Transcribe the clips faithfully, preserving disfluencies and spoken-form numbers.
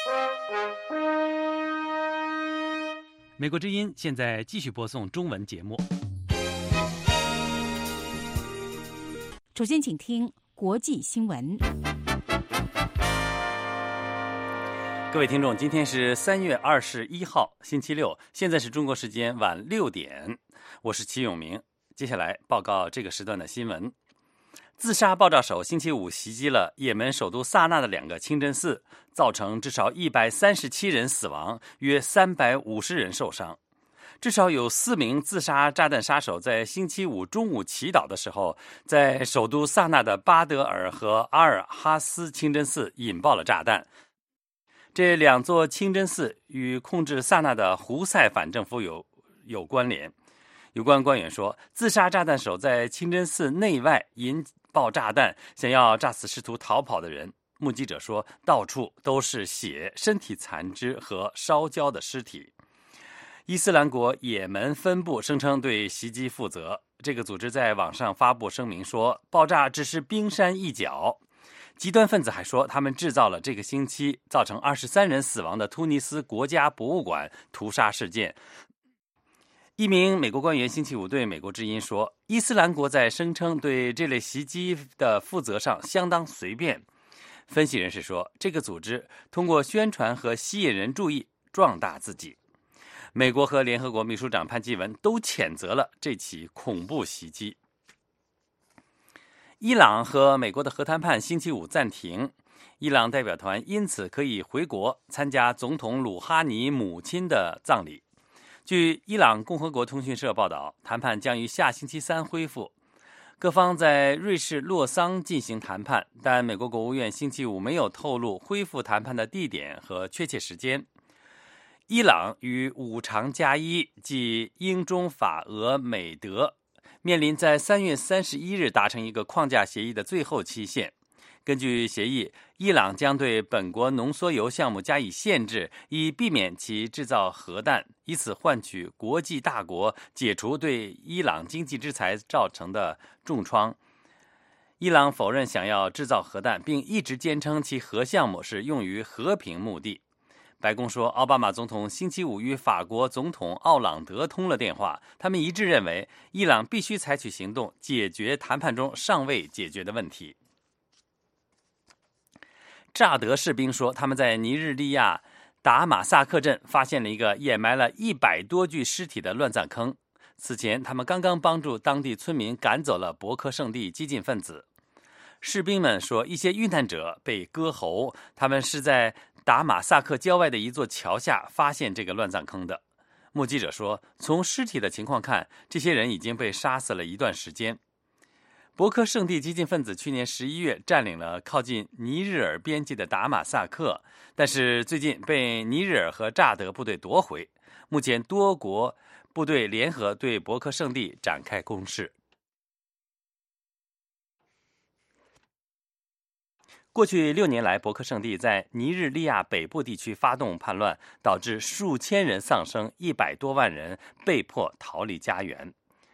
美国之音现在继续播送中文节目。 首先请听国际新闻。 各位听众，今天是三月二十一号，星期六，现在是中国时间晚六点，我是齐永明。接下来报告这个时段的新闻。自杀爆炸手星期五袭击了也门首都萨那的两个清真寺，造成至少一百三十七人死亡，约三百五十人受伤。至少有四名自杀炸弹杀手在星期五中午祈祷的时候，在首都萨那的巴德尔和阿尔哈斯清真寺引爆了炸弹。这两座清真寺与控制萨那的胡塞反政府有有关联。有关官员说，自杀炸弹手在清真寺内外引爆炸弹，想要炸死试图逃跑的人。目击者说，到处都是血、身体残肢和烧焦的尸体。伊斯兰国也门分部声称对袭击负责。这个组织在网上发布声明说，爆炸只是冰山一角。极端分子还说，他们制造了这个星期造成二十三人死亡的突尼斯国家博物馆屠杀事件。一名美国官员星期五对美国之音说，伊斯兰国在声称对这类袭击的负责上相当随便。分析人士说，这个组织通过宣传和吸引人注意壮大自己。美国和联合国秘书长潘基文都谴责了这起恐怖袭击。伊朗和美国的核谈判星期五暂停，伊朗代表团因此可以回国参加总统鲁哈尼母亲的葬礼。据伊朗共和国通讯社报道，谈判将于下星期三恢复。各方在瑞士洛桑进行谈判，但美国国务院星期五没有透露恢复谈判的地点和确切时间。伊朗与五常加一，即英中法俄美德，面临在三月三十一日达成一个框架协议的最后期限。根据协议，伊朗将对本国浓缩铀项目加以限制，以避免其制造核弹，以此换取国际大国解除对伊朗经济制裁造成的重创。伊朗否认想要制造核弹，并一直坚称其核项目是用于和平目的。白宫说，奥巴马总统星期五与法国总统奥朗德通了电话，他们一致认为伊朗必须采取行动解决谈判中尚未解决的问题。乍得士兵说，他们在尼日利亚达马萨克镇发现了一个掩埋了一百多具尸体的乱葬坑。此前，他们刚刚帮助当地村民赶走了博科圣地激进分子。士兵们说，一些遇难者被割喉，他们是在达马萨克郊外的一座桥下发现这个乱葬坑的。目击者说，从尸体的情况看，这些人已经被杀死了一段时间。博科圣地激进分子去年十一月占领了靠近尼日尔边界的达马萨克，但是最近被尼日尔和乍得部队夺回。目前多国部队联合对博科圣地展开攻势。过去六年来，博科圣地在尼日利亚北部地区发动叛乱，导致数千人丧生，一百多万人被迫逃离家园。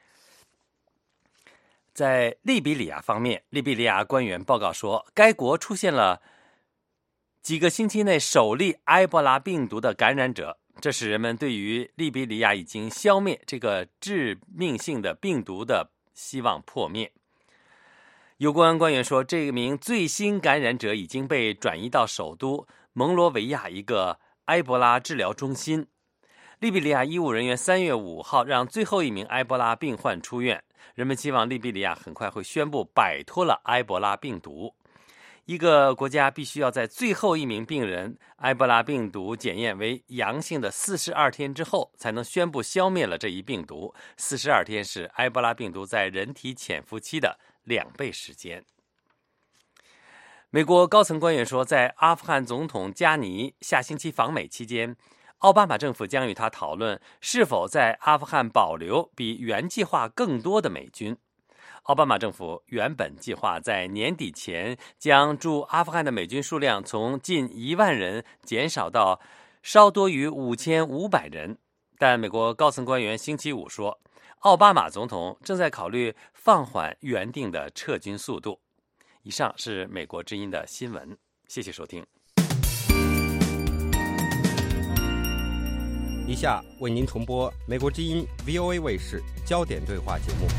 在利比里亚方面，利比里亚官员报告说，该国出现了几个星期内首例埃博拉病毒的感染者，这使人们对于利比里亚已经消灭这个致命性的病毒的希望破灭。有关官员说，这名最新感染者已经被转移到首都蒙罗维亚一个埃博拉治疗中心。利比里亚医务人员三月五号让最后一名埃博拉病患出院，人们期望利比里亚很快会宣布摆脱了埃博拉病毒。一个国家必须要在最后一名病人埃博拉病毒检验为阳性的四十二天之后，才能宣布消灭了这一病毒。四十二天是埃博拉病毒在人体潜伏期的两倍时间。美国高层官员说，在阿富汗总统加尼下星期访美期间，奥巴马政府将与他讨论是否在阿富汗保留比原计划更多的美军。奥巴马政府原本计划在年底前将驻阿富汗的美军数量从近一万人减少到稍多于五千五百人，但美国高层官员星期五说，奥巴马总统正在考虑放缓原定的撤军速度。以上是美国之音的新闻，谢谢收听。 以下为您重播美国之音 V O A 卫视焦点对话节目。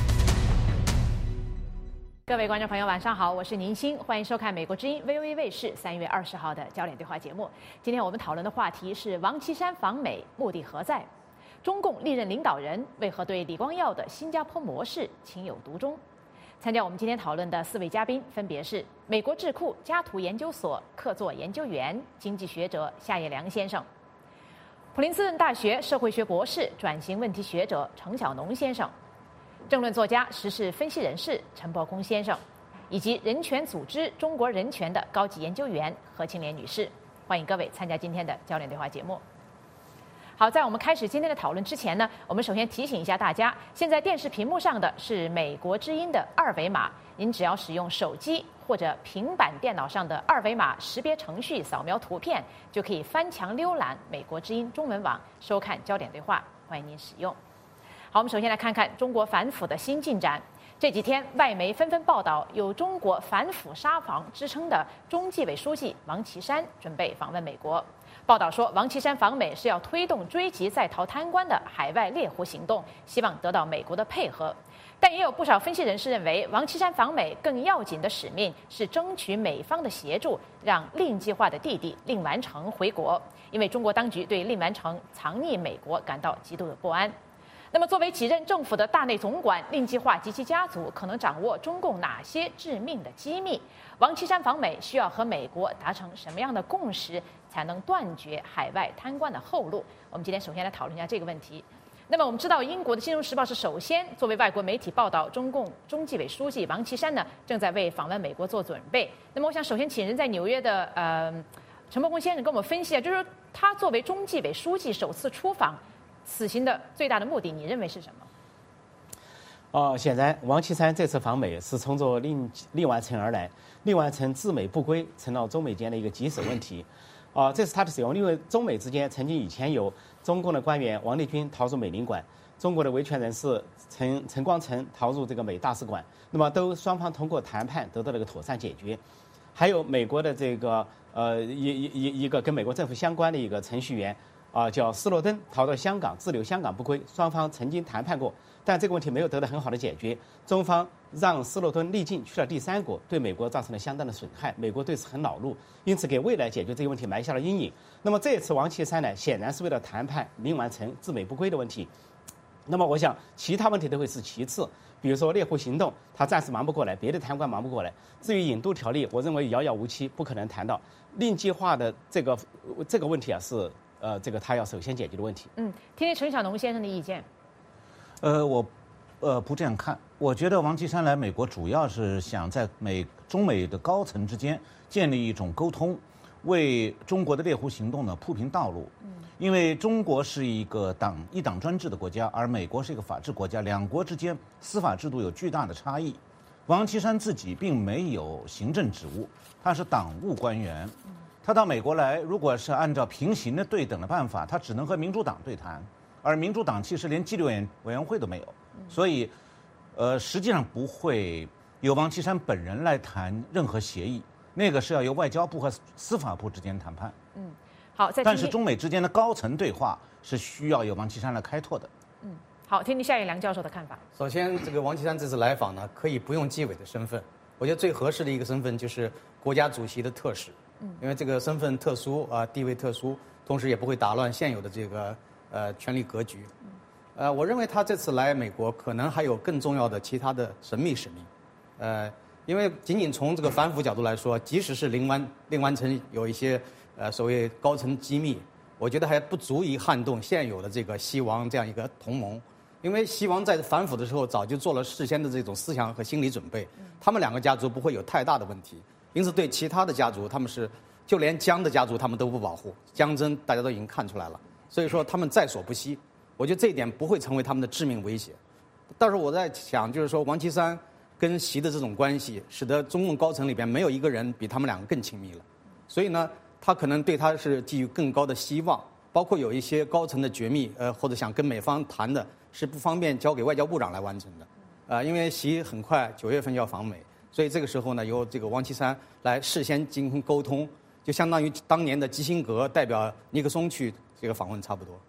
各位观众朋友，晚上好，我是宁欣，欢迎收看美国之音 V O A 卫视三月二十号的焦点对话节目。今天我们讨论的话题是王岐山访美目的何在？中共历任领导人为何对李光耀的新加坡模式情有独钟？参加我们今天讨论的四位嘉宾分别是美国智库加图研究所客座研究员、经济学者夏业良先生，普林斯顿大学社会学博士、转型问题学者程晓农先生，政论作家、时事分析人士陈伯公先生，以及人权组织中国人权的高级研究员何庆莲女士。欢迎各位参加今天的焦点对话节目。好，在我们开始今天的讨论之前呢，我们首先提醒一下大家，现在电视屏幕上的是美国之音的二维码，您只要使用手机或者平板电脑上的二维码识别程序扫描图片，就可以翻墙浏览美国之音中文网，收看焦点对话，欢迎您使用。好，我们首先来看看中国反腐的新进展。这几天，外媒纷纷报道，有中国反腐沙皇之称的中纪委书记王岐山准备访问美国。报道说，王岐山访美是要推动追击在逃贪官的海外猎狐行动，希望得到美国的配合。但也有不少分析人士认为，王岐山访美更要紧的使命是争取美方的协助，让令计划的弟弟令完成回国，因为中国当局对令完成藏匿美国感到极度的不安。那么，作为几任政府的大内总管，令计划及其家族可能掌握中共哪些致命的机密？王岐山访美需要和美国达成什么样的共识，才能断绝海外贪官的后路？我们今天首先来讨论一下这个问题。那么，我们知道英国的《金融时报》是首先作为外国媒体报道，中共中纪委书记王岐山呢正在为访问美国做准备。那么，我想首先请人在纽约的呃陈伯公先生跟我们分析一下，就是说他作为中纪委书记首次出访，此行的最大的目的，你认为是什么？ 哦，显然王岐山这次访美是从着令令完成而来，令完成至美不归成了中美间的一个棘手问题。啊、呃，这是他的使用，因为中美之间曾经以前有中共的官员王立军逃入美领馆，中国的维权人士陈陈光诚逃入这个美大使馆，那么都双方通过谈判得到了一个妥善解决。还有美国的这个呃一一一一个跟美国政府相关的一个程序员。啊、呃，叫斯诺登逃到香港，滞留香港不归，双方曾经谈判过，但这个问题没有得到很好的解决。中方让斯诺登离境去了第三国，对美国造成了相当的损害，美国对此很恼怒，因此给未来解决这个问题埋下了阴影。那么这次王岐山呢，显然是为了谈判令完成至美不归的问题。那么我想，其他问题都会是其次，比如说猎狐行动，他暂时忙不过来，别的贪官忙不过来。至于引渡条例，我认为遥遥无期，不可能谈到。令计划的这个这个问题啊，是。呃，这个他要首先解决的问题。 嗯，听听陈晓农先生的意见。 呃，我呃不这样看，我觉得王岐山来美国主要是想在美中美的高层之间建立一种沟通，为中国的猎狐行动呢铺平道路。嗯，因为中国是一个党一党专制的国家，而美国是一个法治国家，两国之间司法制度有巨大的差异。王岐山自己并没有行政职务，他是党务官员。嗯，他到美国来，如果是按照平行的对等的办法，他只能和民主党对谈，而民主党其实连纪律委委员会都没有，所以，呃，实际上不会由王岐山本人来谈任何协议，那个是要由外交部和司法部之间谈判。 嗯，好，在但是中美之间的高层对话是需要由王岐山来开拓的。 嗯，好，听听夏业良教授的看法。 首先，这个王岐山这次来访呢，可以不用纪委的身份，我觉得最合适的一个身份就是国家主席的特使。嗯，因为这个身份特殊啊、呃，地位特殊，同时也不会打乱现有的这个呃权力格局。呃，我认为他这次来美国，可能还有更重要的其他的神秘使命。呃，因为仅仅从这个反腐角度来说，即使是令完令完成有一些呃所谓高层机密，我觉得还不足以撼动现有的这个西王这样一个同盟。因为西王在反腐的时候早就做了事先的这种思想和心理准备，他们两个家族不会有太大的问题。因此，对其他的家族，他们是就连江的家族他们都不保护，江真大家都已经看出来了，所以说他们在所不惜。我觉得这一点不会成为他们的致命威胁。但是我在想，就是说王岐山跟习的这种关系，使得中共高层里边没有一个人比他们两个更亲密了。所以呢，他可能对他是寄予更高的希望，包括有一些高层的绝密，呃，或者想跟美方谈的，是不方便交给外交部长来完成的。呃，因为习很快九月份要访美。所以这个时候呢，由这个王岐山来事先进行沟通，就相当于当年的基辛格代表尼克松去这个访问差不多。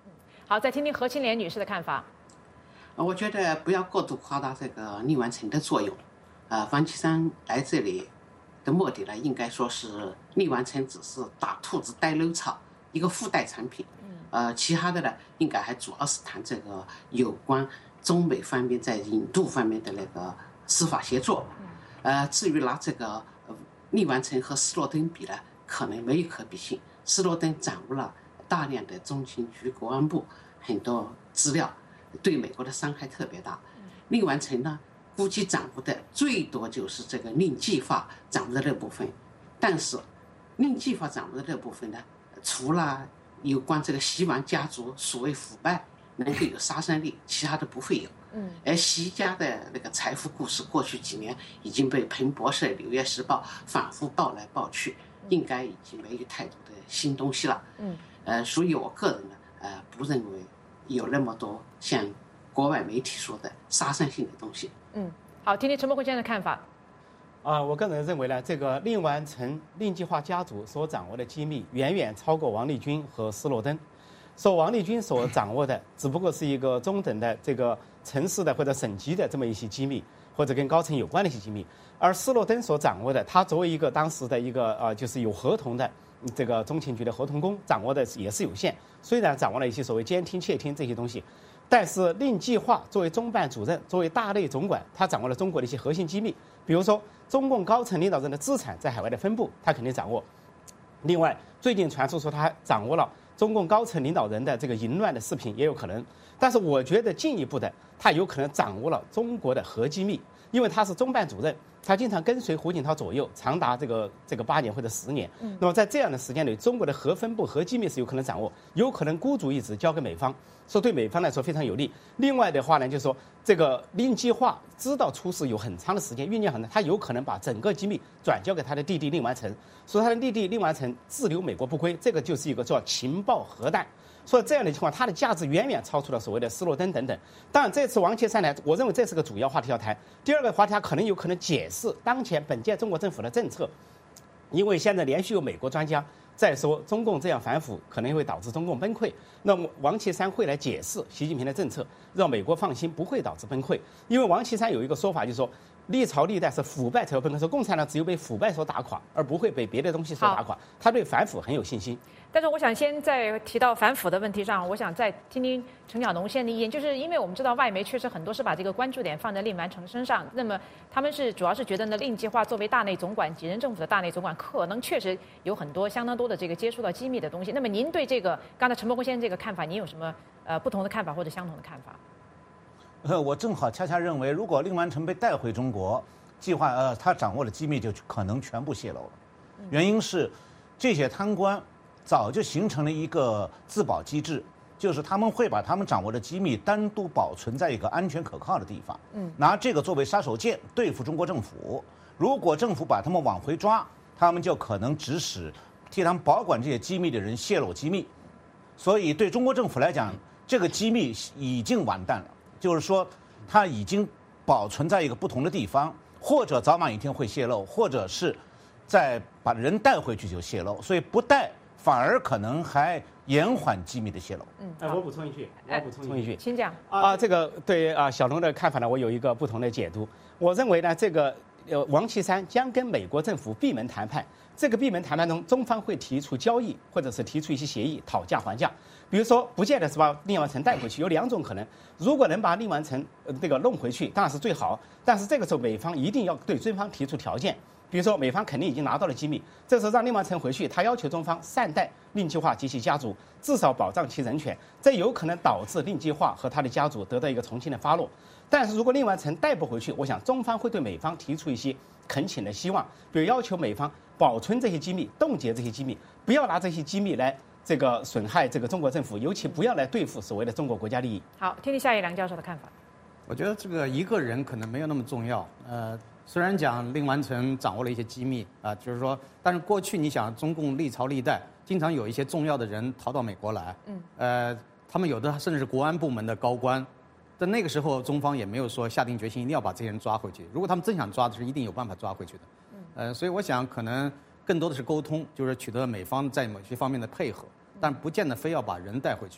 好，再听听何清莲女士的看法。 我觉得不要过度夸大这个令完成的作用。呃，王岐山来这里的目的呢，应该说是令完成只是打兔子带漏草一个附带产品。呃，其他的呢，应该还主要是谈这个有关中美方面在引渡方面的那个司法协作。呃，至于拿这个令完成和斯诺登比呢，可能没有可比性。斯诺登掌握了大量的中情局、国安部很多资料，对美国的伤害特别大。令完成呢，估计掌握的最多就是这个令计划掌握的那部分，但是令计划掌握的那部分呢，除了有关这个习王家族所谓腐败能够有杀伤力，其他的不会有。嗯，而习家的那个财富故事，过去几年已经被彭博社、纽约时报反复报来报去，应该已经没有太多的新东西了。嗯，呃，所以我个人呢，呃，不认为有那么多像国外媒体说的杀伤性的东西。 嗯，好，听听陈伯辉先生的看法。 啊、呃，我个人认为呢，这个令完成令计划家族所掌握的机密远远超过王立军和斯诺登。说王立军所掌握的只不过是一个中等的这个城市的或者省级的这么一些机密，或者跟高层有关的一些机密，而斯诺登所掌握的，他作为一个当时的一个呃就是有合同的这个中情局的合同工，掌握的也是有限。虽然掌握了一些所谓监听、窃听这些东西，但是令计划作为中办主任，作为大内总管，他掌握了中国的一些核心机密，比如说中共高层领导人的资产在海外的分布，他肯定掌握。另外，最近传出说他掌握了中共高层领导人的这个淫乱的视频，也有可能。但是我觉得进一步的，他有可能掌握了中国的核机密，因为他是中办主任，他经常跟随胡锦涛左右，长达这个这个八年或者十年。嗯、那么在这样的时间里，中国的核分布、核机密是有可能掌握，有可能孤注一掷交给美方，说对美方来说非常有利。另外的话呢，就是说这个令计划知道出事有很长的时间酝酿很长，他有可能把整个机密转交给他的弟弟令完成，说他的弟弟令完成滞留美国不归，这个就是一个叫情报核弹。所以这样的情况，它的价值远远超出了所谓的斯诺登等等。当然，这次王岐山来，我认为这是个主要话题要谈。第二个话题，它可能有可能解释当前本届中国政府的政策，因为现在连续有美国专家在说中共这样反腐可能会导致中共崩溃。那么王岐山会来解释习近平的政策，让美国放心不会导致崩溃。因为王岐山有一个说法，就是说历朝历代是腐败才会崩溃，说共产党只有被腐败所打垮，而不会被别的东西所打垮。他对反腐很有信心。 但是我想先在提到反腐的问题上，我想再听听陈晓农先生的意见，就是因为我们知道外媒确实很多是把这个关注点放在令完成身上，那么他们是主要是觉得呢，令计划作为大内总管，几任政府的大内总管，可能确实有很多相当多的这个接触到机密的东西。那么您对这个刚才陈伯辉先生这个看法，您有什么呃不同的看法或者相同的看法？ 呃，我正好恰恰认为，如果令完成被带回中国，计划呃他掌握的机密就可能全部泄露了。原因是这些贪官早就形成了一个自保机制，就是他们会把他们掌握的机密单独保存在一个安全可靠的地方，嗯，拿这个作为杀手锏对付中国政府。如果政府把他们往回抓，他们就可能指使替他们保管这些机密的人泄露机密。所以对中国政府来讲，这个机密已经完蛋了，就是说它已经保存在一个不同的地方，或者早晚一天会泄露，或者是再把人带回去就泄露，所以不带反而可能还延缓机密的泄露。 嗯，哎，我补充一句，我补充一句， 请讲。 啊，这个对啊，小龙的看法呢，我有一个不同的解读。我认为呢，这个呃，王岐山将跟美国政府闭门谈判。这个闭门谈判中，中方会提出交易，或者是提出一些协议，讨价还价。比如说，不见得是把令完成带回去，有两种可能。如果能把令完成呃这个弄回去，当然是最好。但是这个时候，美方一定要对中方提出条件。比如说，美方肯定已经拿到了机密，这时候让令完成回去，他要求中方善待令计划及其家族，至少保障其人权，这有可能导致令计划和他的家族得到一个重新的发落。但是如果令完成带不回去，我想中方会对美方提出一些恳请的希望，比如要求美方保存这些机密，冻结这些机密，不要拿这些机密来这个损害这个中国政府，尤其不要来对付所谓的中国国家利益。 好，听听夏一良教授的看法。 我觉得这个一个人可能没有那么重要，呃。虽然讲令完成掌握了一些机密啊，就是说，但是过去你想，中共历朝历代经常有一些重要的人逃到美国来，嗯，呃，他们有的甚至是国安部门的高官，但那个时候中方也没有说下定决心一定要把这些人抓回去。如果他们真想抓的是，一定有办法抓回去的，嗯，呃，所以我想可能更多的是沟通，就是取得美方在某些方面的配合，但不见得非要把人带回去。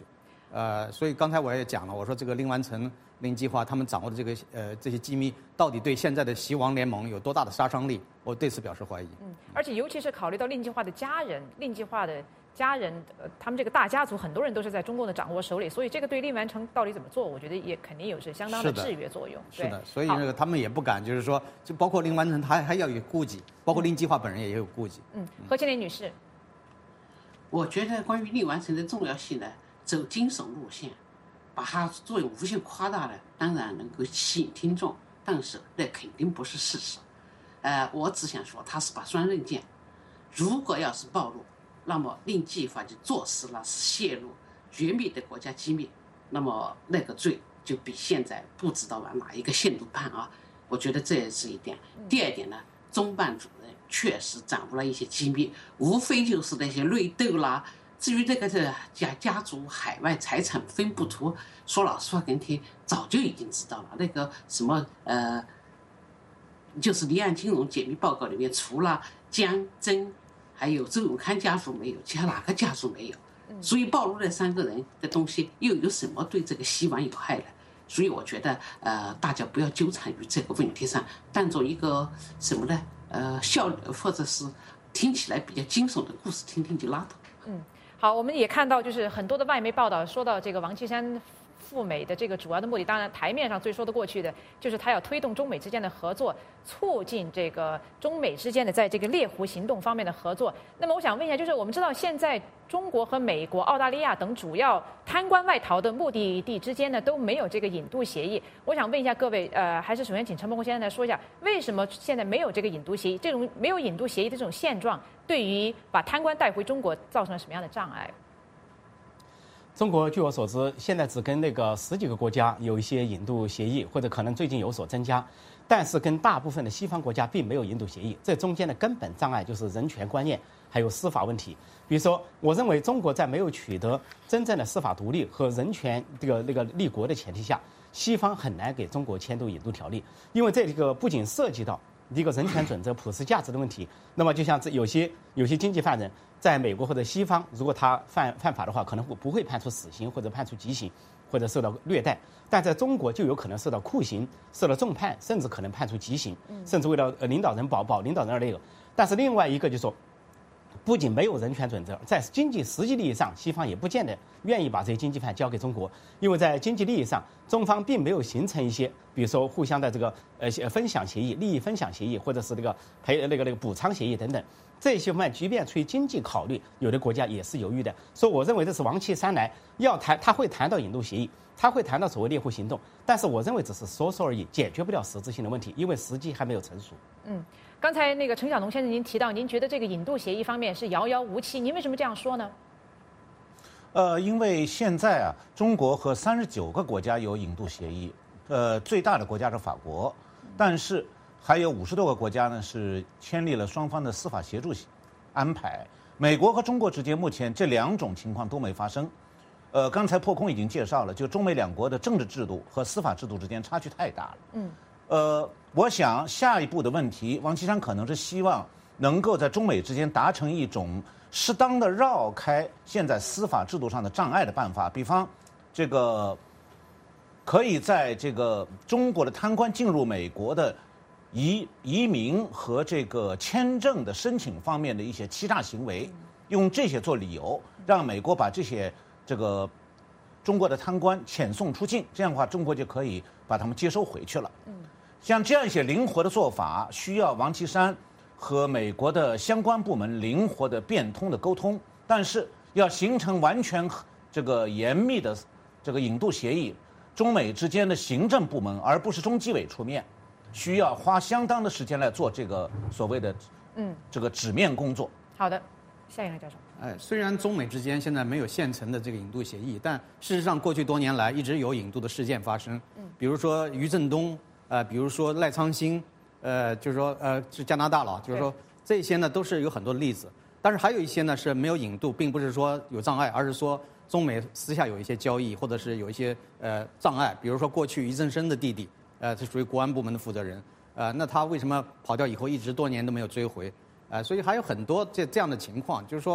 呃，所以刚才我也讲了，我说这个令完成令计划他们掌握的这个呃这些机密，到底对现在的习王联盟有多大的杀伤力？我对此表示怀疑。 嗯，而且尤其是考虑到令计划的家人，令计划的家人，呃，他们这个大家族很多人都是在中共的掌握手里，所以这个对令完成到底怎么做，我觉得也肯定有是相当的制约作用。 是的，所以那个他们也不敢，就是说，就包括令完成，他还还要有顾忌，包括令计划本人也有顾忌。 嗯，何千莲女士， 我觉得关于令完成的重要性呢，走惊悚路线，把它作用无限夸大了，当然能够吸引听众，但是那肯定不是事实。呃，我只想说，它是把双刃剑，如果要是暴露，那么令计划就坐实了是泄露绝密的国家机密，那么那个罪就比现在不知道往哪一个限度判啊。我觉得这也是一点。第二点呢，中办主任确实掌握了一些机密，无非就是那些内斗啦。至于这个这家家族海外财产分布图，说老实话跟听，早就已经知道了。那个什么呃，就是离岸金融解密报告里面，除了江曾还有周永康家族没有，其他哪个家族没有？所以暴露那三个人的东西又有什么对这个西王有害呢？所以我觉得呃，大家不要纠缠于这个问题上，当做一个什么呢？呃，笑或者是听起来比较惊悚的故事听听就拉倒。 嗯，好，我们也看到就是很多的外媒报道说到这个王岐山赴美的这个主要的目的，当然台面上最说得过去的就是他要推动中美之间的合作，促进这个中美之间的在这个猎狐行动方面的合作。那么我想问一下，就是我们知道现在中国和美国、澳大利亚等主要贪官外逃的目的地之间呢都没有这个引渡协议。我想问一下各位，呃，还是首先请陈伯宏先生来说一下，为什么现在没有这个引渡协议？这种没有引渡协议的这种现状，对于把贪官带回中国造成了什么样的障碍？ 中国据我所知，现在只跟那个十几个国家有一些引渡协议，或者可能最近有所增加，但是跟大部分的西方国家并没有引渡协议。这中间的根本障碍就是人权观念，还有司法问题。比如说，我认为中国在没有取得真正的司法独立和人权这个那个立国的前提下，西方很难给中国签订引渡条例，因为这个不仅涉及到一个人权准则、普世价值的问题。那么，就像这有些有些经济犯人，在美国或者西方，如果他犯犯法的话，可能会不会判处死刑或者判处极刑，或者受到虐待；但在中国就有可能受到酷刑、受到重判，甚至可能判处极刑，甚至为了领导人保保领导人而那个。但是另外一个就是说，不仅没有人权准则，在经济实际利益上，西方也不见得愿意把这些经济犯交给中国，因为在经济利益上，中方并没有形成一些，比如说互相的这个呃分享协议、利益分享协议，或者是这个赔那个那个补偿协议等等。这些方面，即便出于经济考虑，有的国家也是犹豫的。所以，我认为这是王岐山来要谈，他会谈到引渡协议，他会谈到所谓猎狐行动，但是我认为只是说说而已，解决不了实质性的问题，因为时机还没有成熟。 嗯，刚才那个陈小农先生您提到，您觉得这个引渡协议方面是遥遥无期，您为什么这样说呢？ 呃，因为现在啊，中国和三十九个国家有引渡协议，呃，最大的国家是法国，但是还有五十多个国家呢是签立了双方的司法协助安排。美国和中国之间目前这两种情况都没发生。呃，刚才破空已经介绍了，就中美两国的政治制度和司法制度之间差距太大了。 嗯。 呃，我想下一步的问题，王岐山可能是希望能够在中美之间达成一种适当的绕开现在司法制度上的障碍的办法，比方这个可以在这个中国的贪官进入美国的移移民和这个签证的申请方面的一些欺诈行为，用这些做理由，让美国把这些这个中国的贪官遣送出境，这样的话中国就可以把他们接收回去了。像这样一些灵活的做法，需要王岐山和美国的相关部门灵活的变通的沟通，但是要形成完全这个严密的这个引渡协议，中美之间的行政部门而不是中纪委出面，需要花相当的时间来做这个所谓的嗯这个纸面工作。 好的，夏永良教授。 哎，虽然中美之间现在没有现成的这个引渡协议，但事实上过去多年来一直有引渡的事件发生。嗯，比如说余振东，呃，比如说赖昌星，呃，就是说呃是加拿大了，就是说这些呢都是有很多例子。但是还有一些呢是没有引渡，并不是说有障碍，而是说中美私下有一些交易，或者是有一些呃障碍。比如说过去余振生的弟弟，呃，是属于国安部门的负责人，呃，那他为什么跑掉以后一直多年都没有追回？呃，所以还有很多这这样的情况，就是说。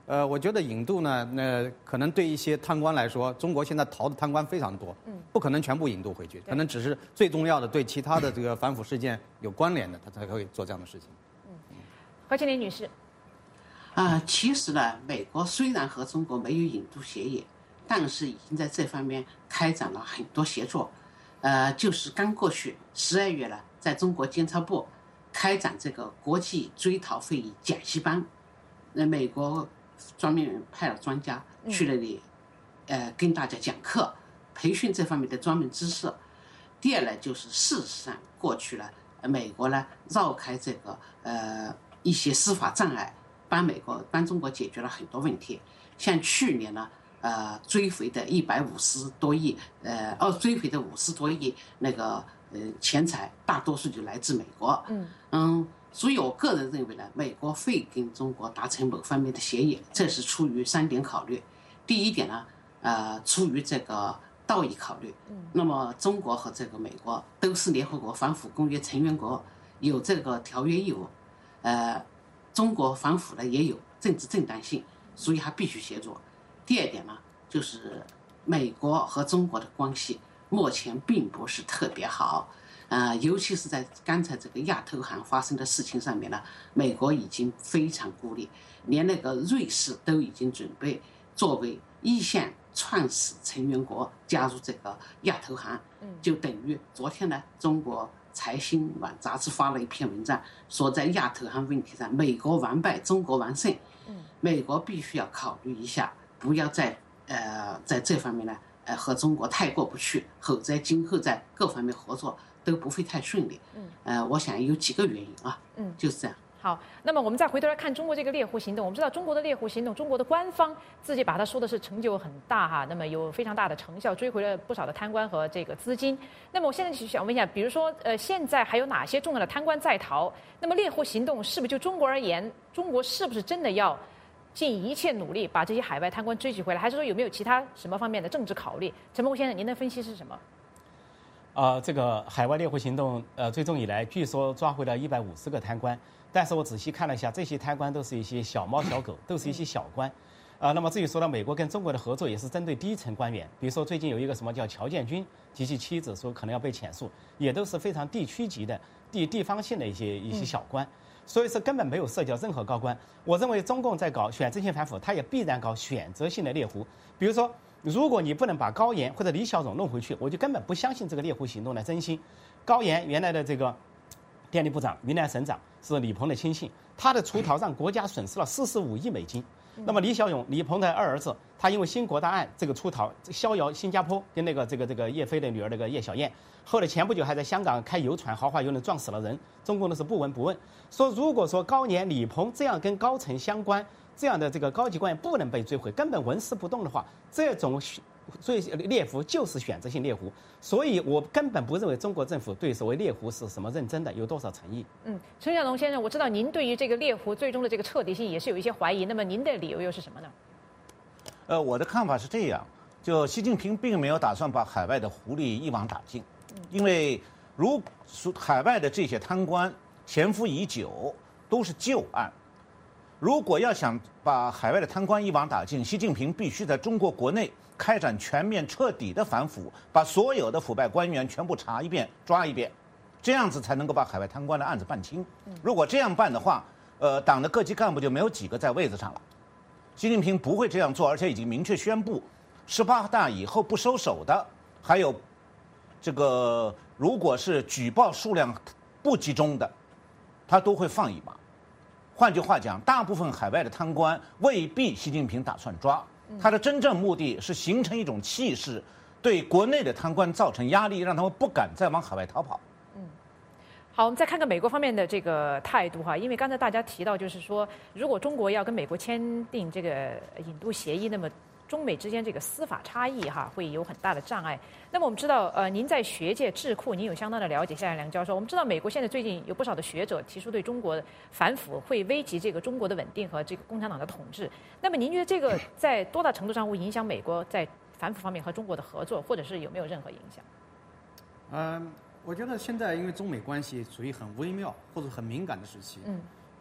呃，我觉得引渡呢，那可能对一些贪官来说，中国现在逃的贪官非常多，嗯，不可能全部引渡回去，可能只是最重要的对其他的这个反腐事件有关联的，他才会做这样的事情。 嗯，何庆林女士， 啊、呃，其实呢，美国虽然和中国没有引渡协议，但是已经在这方面开展了很多协作。呃，就是刚过去十二月呢，在中国监察部开展这个国际追逃会议讲习班，那美国专门派了专家去那里，呃，跟大家讲课，培训这方面的专门知识。第二呢，就是事实上过去了，美国呢绕开这个呃一些司法障碍，帮美国帮中国解决了很多问题。像去年呢，呃，追回的一百五十多亿，呃，哦，追回的五十多亿那个呃钱财，大多数就来自美国。嗯嗯。所以我个人认为呢，美国会跟中国达成某方面的协议，这是出于三点考虑。第一点呢，呃，出于这个道义考虑。嗯。那么中国和这个美国都是联合国反腐公约成员国，有这个条约义务。呃，中国反腐呢也有政治正当性，所以还必须协作。第二点呢，就是美国和中国的关系目前并不是特别好。呃，尤其是在刚才这个亚投行发生的事情上面呢，美国已经非常孤立，连那个瑞士都已经准备作为一线创始成员国加入这个亚投行，就等于昨天呢，中国财新网杂志发了一篇文章，说在亚投行问题上，美国完败，中国完胜，美国必须要考虑一下，不要在呃在这方面呢，呃和中国太过不去，否则今后在各方面合作都不会太顺利。嗯，呃，我想有几个原因啊。嗯，就是这样。 好，那么我们再回头来看中国这个猎狐行动。我们知道中国的猎狐行动，中国的官方自己把它说的是成就很大哈，那么有非常大的成效，追回了不少的贪官和这个资金。那么我现在就想问一下，比如说呃，现在还有哪些重要的贪官在逃？那么猎狐行动是不是就中国而言，中国是不是真的要尽一切努力把这些海外贪官追取回来，还是说有没有其他什么方面的政治考虑？陈伯先生，您的分析是什么？ 呃，这个海外猎狐行动，呃，最终以来据说抓回了一百五十个贪官，但是我仔细看了一下，这些贪官都是一些小猫小狗，都是一些小官。啊、呃，那么至于说到美国跟中国的合作，也是针对低层官员，比如说最近有一个什么叫乔建军及其妻子说可能要被起诉，也都是非常地区级的地地方性的一些一些小官。所以说根本没有涉及到任何高官。我认为中共在搞选择性反腐，它也必然搞选择性的猎狐。比如说，如果你不能把高岩或者李小龙弄回去，我就根本不相信这个猎狐行动的真心。高岩原来的这个电力部长、云南省长是李鹏的亲信，他的出逃让国家损失了四十五亿美金。那么李小勇、李鹏的二儿子，他因为新国大案这个出逃，逍遥新加坡，跟那个这个这个叶飞的女儿那个叶小燕，后来前不久还在香港开游船，豪华游轮撞死了人，中共的是不闻不问。说如果说高岩、李鹏这样跟高层相关这样的这个高级官员不能被追回，根本纹丝不动的话，这种所以猎狐就是选择性猎狐，所以我根本不认为中国政府对所谓猎狐是什么认真的，有多少诚意。 嗯，陈小龙先生，我知道您对于这个猎狐最终的这个彻底性也是有一些怀疑，那么您的理由又是什么呢？ 呃，我的看法是这样，就习近平并没有打算把海外的狐狸一网打尽，因为如海外的这些贪官潜伏已久，都是旧案。如果要想把海外的贪官一网打尽，习近平必须在中国国内开展全面彻底的反腐，把所有的腐败官员全部查一遍、抓一遍，这样子才能够把海外贪官的案子办清。如果这样办的话，呃，党的各级干部就没有几个在位子上了。习近平不会这样做，而且已经明确宣布，十八大以后不收手的，还有这个如果是举报数量不集中的，他都会放一马。换句话讲，大部分海外的贪官未必习近平打算抓，他的真正目的是形成一种气势，对国内的贪官造成压力，让他们不敢再往海外逃跑。 嗯，好，我们再看看美国方面的这个态度哈，因为刚才大家提到，就是说，如果中国要跟美国签订这个引渡协议，那么中美之间这个司法差异哈会有很大的障碍。那么我们知道，呃，您在学界智库您有相当的了解，夏梁教授，我们知道美国现在最近有不少的学者提出对中国反腐会危及这个中国的稳定和这个共产党的统治。那么您觉得这个在多大程度上会影响美国在反腐方面和中国的合作，或者是有没有任何影响？ 嗯，我觉得现在因为中美关系处于很微妙或者很敏感的时期，嗯，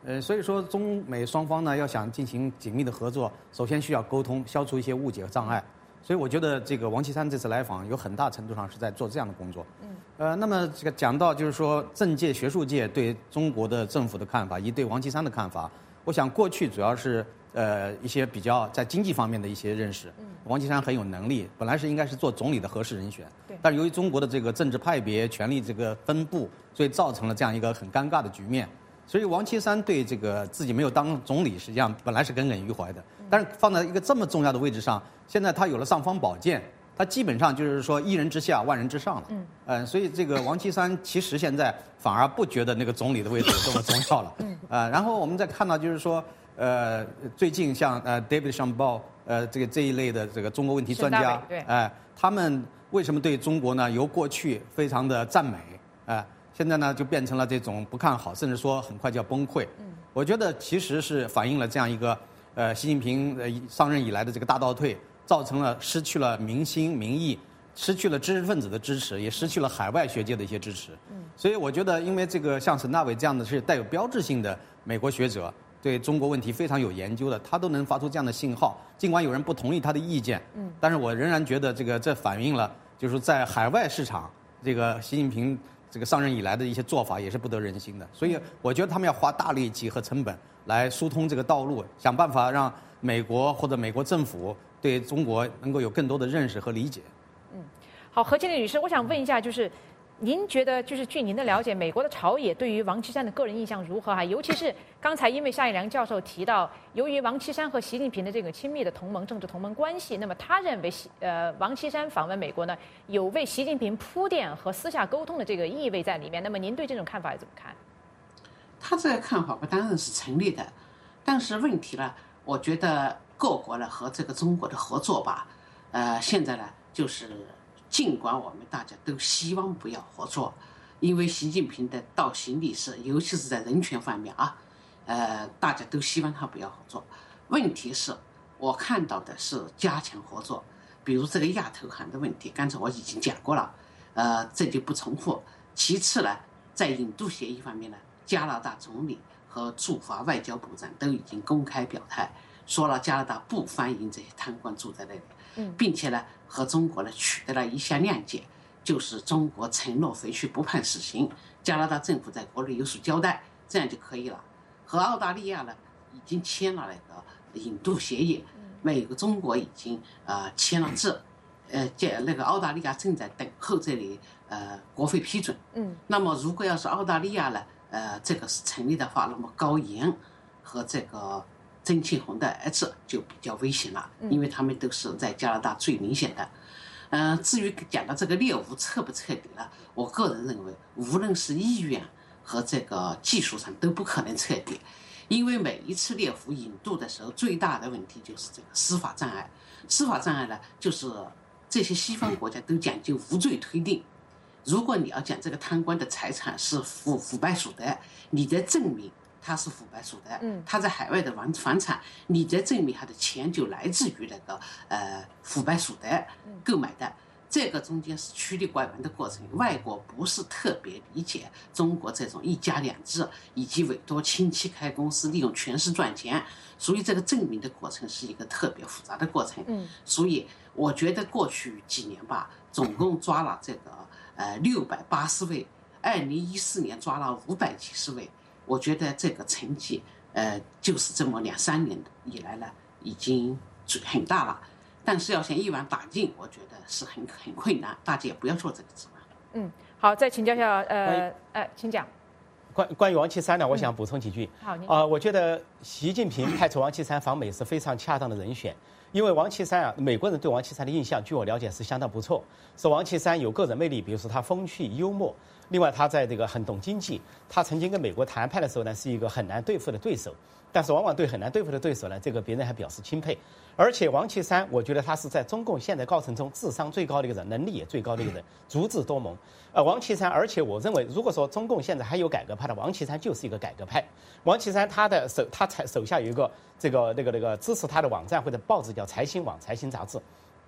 呃，所以说中美双方呢要想进行紧密的合作，首先需要沟通，消除一些误解和障碍。所以我觉得这个王岐山这次来访有很大程度上是在做这样的工作。嗯。呃，那么这个讲到就是说政界、学术界对中国的政府的看法，以及对王岐山的看法，我想过去主要是呃一些比较在经济方面的一些认识。嗯。王岐山很有能力，本来是应该是做总理的合适人选。对。但是由于中国的这个政治派别、权力这个分布，所以造成了这样一个很尴尬的局面。所以王岐山对这个自己没有当总理，实际上本来是耿耿于怀的。但是放在一个这么重要的位置上，现在他有了尚方宝剑，他基本上就是说一人之下，万人之上了。嗯。呃，所以这个王岐山其实现在反而不觉得那个总理的位置这么重要了。嗯。呃，然后我们再看到就是说，呃，最近像呃 David Shambaugh 呃这个这一类的这个中国问题专家， 对， 哎、呃，他们为什么对中国呢由过去非常的赞美，哎、呃。现在呢，就变成了这种不看好，甚至说很快就要崩溃。嗯，我觉得其实是反映了这样一个，呃，习近平呃上任以来的这个大倒退，造成了失去了民心民意，失去了知识分子的支持，也失去了海外学界的一些支持。嗯，所以我觉得，因为这个像沈大伟这样的是带有标志性的美国学者，对中国问题非常有研究的，他都能发出这样的信号，尽管有人不同意他的意见，嗯，但是我仍然觉得这个这反映了，就是在海外市场，这个习近平。这个上任以来的一些做法也是不得人心的，所以我觉得他们要花大力气和成本来疏通这个道路，想办法让美国或者美国政府对中国能够有更多的认识和理解。 嗯，好，何建立女士，我想问一下，就是您觉得，就是据您的了解，美国的朝野对于王岐山的个人印象如何啊？尤其是刚才因为夏一良教授提到，由于王岐山和习近平的这个亲密的同盟、政治同盟关系，那么他认为习呃王岐山访问美国呢，有为习近平铺垫和私下沟通的这个意味在里面。那么您对这种看法怎么看？ 他这个看法不当然是成立的，但是问题呢，我觉得各国呢和这个中国的合作吧，呃，现在呢就是。尽管我们大家都希望不要合作，因为习近平的倒行逆施，尤其是在人权方面啊，呃，大家都希望他不要合作。问题是，我看到的是加强合作，比如这个亚投行的问题，刚才我已经讲过了，呃，这就不重复。其次呢，在引渡协议方面呢，加拿大总理和驻华外交部长都已经公开表态，说了加拿大不欢迎这些贪官住在那里。并且呢，和中国呢取得了一项谅解，就是中国承诺回去不判死刑，加拿大政府在国内有所交代，这样就可以了。和澳大利亚呢已经签了那个引渡协议，美国中国已经呃签了字，呃，这那个澳大利亚正在等候这里呃国会批准。嗯，那么如果要是澳大利亚呢，呃，这个是成立的话，那么高岩和这个。曾庆红的儿子就比较危险了，因为他们都是在加拿大最明显的。嗯、呃，至于讲到这个猎狐彻不彻底了，我个人认为，无论是意愿和这个技术上都不可能彻底，因为每一次猎狐引渡的时候，最大的问题就是这个司法障碍。司法障碍呢，就是这些西方国家都讲究无罪推定。如果你要讲这个贪官的财产是腐腐败所得，你得证明。他是腐败所得，嗯，他在海外的房房产，你再证明他的钱就来自于那个呃腐败所得购买的，这个中间是曲里拐弯的过程。外国不是特别理解中国这种一家两制以及委托亲戚开公司利用权势赚钱，所以这个证明的过程是一个特别复杂的过程。嗯，所以我觉得过去几年吧，总共抓了这个呃六百八十位，二零一四年抓了五百几十位。我觉得这个成绩，呃，就是这么两三年以来呢，已经很大了。但是要想一网打尽，我觉得是很很困难，大家也不要做这个指望。 嗯，好，再请教一下，呃，呃，请讲。 关关于王岐山呢，我想补充几句。 嗯、好，您。 啊、呃，我觉得习近平派出王岐山访美是非常恰当的人选。因为王岐山啊，美国人对王岐山的印象，据我了解是相当不错。说王岐山有个人魅力，比如说他风趣幽默，另外他在这个很懂经济。他曾经跟美国谈判的时候呢，是一个很难对付的对手。但是往往对很难对付的对手呢，这个别人还表示钦佩。而且王岐山，我觉得他是在中共现代高层中智商最高的一个人，能力也最高的一个人，足智多谋。呃，王岐山，而且我认为，如果说中共现在还有改革派的，王岐山就是一个改革派。王岐山他的手，他手下有一个这个那个那个支持他的网站或者报纸叫财新网、财新杂志。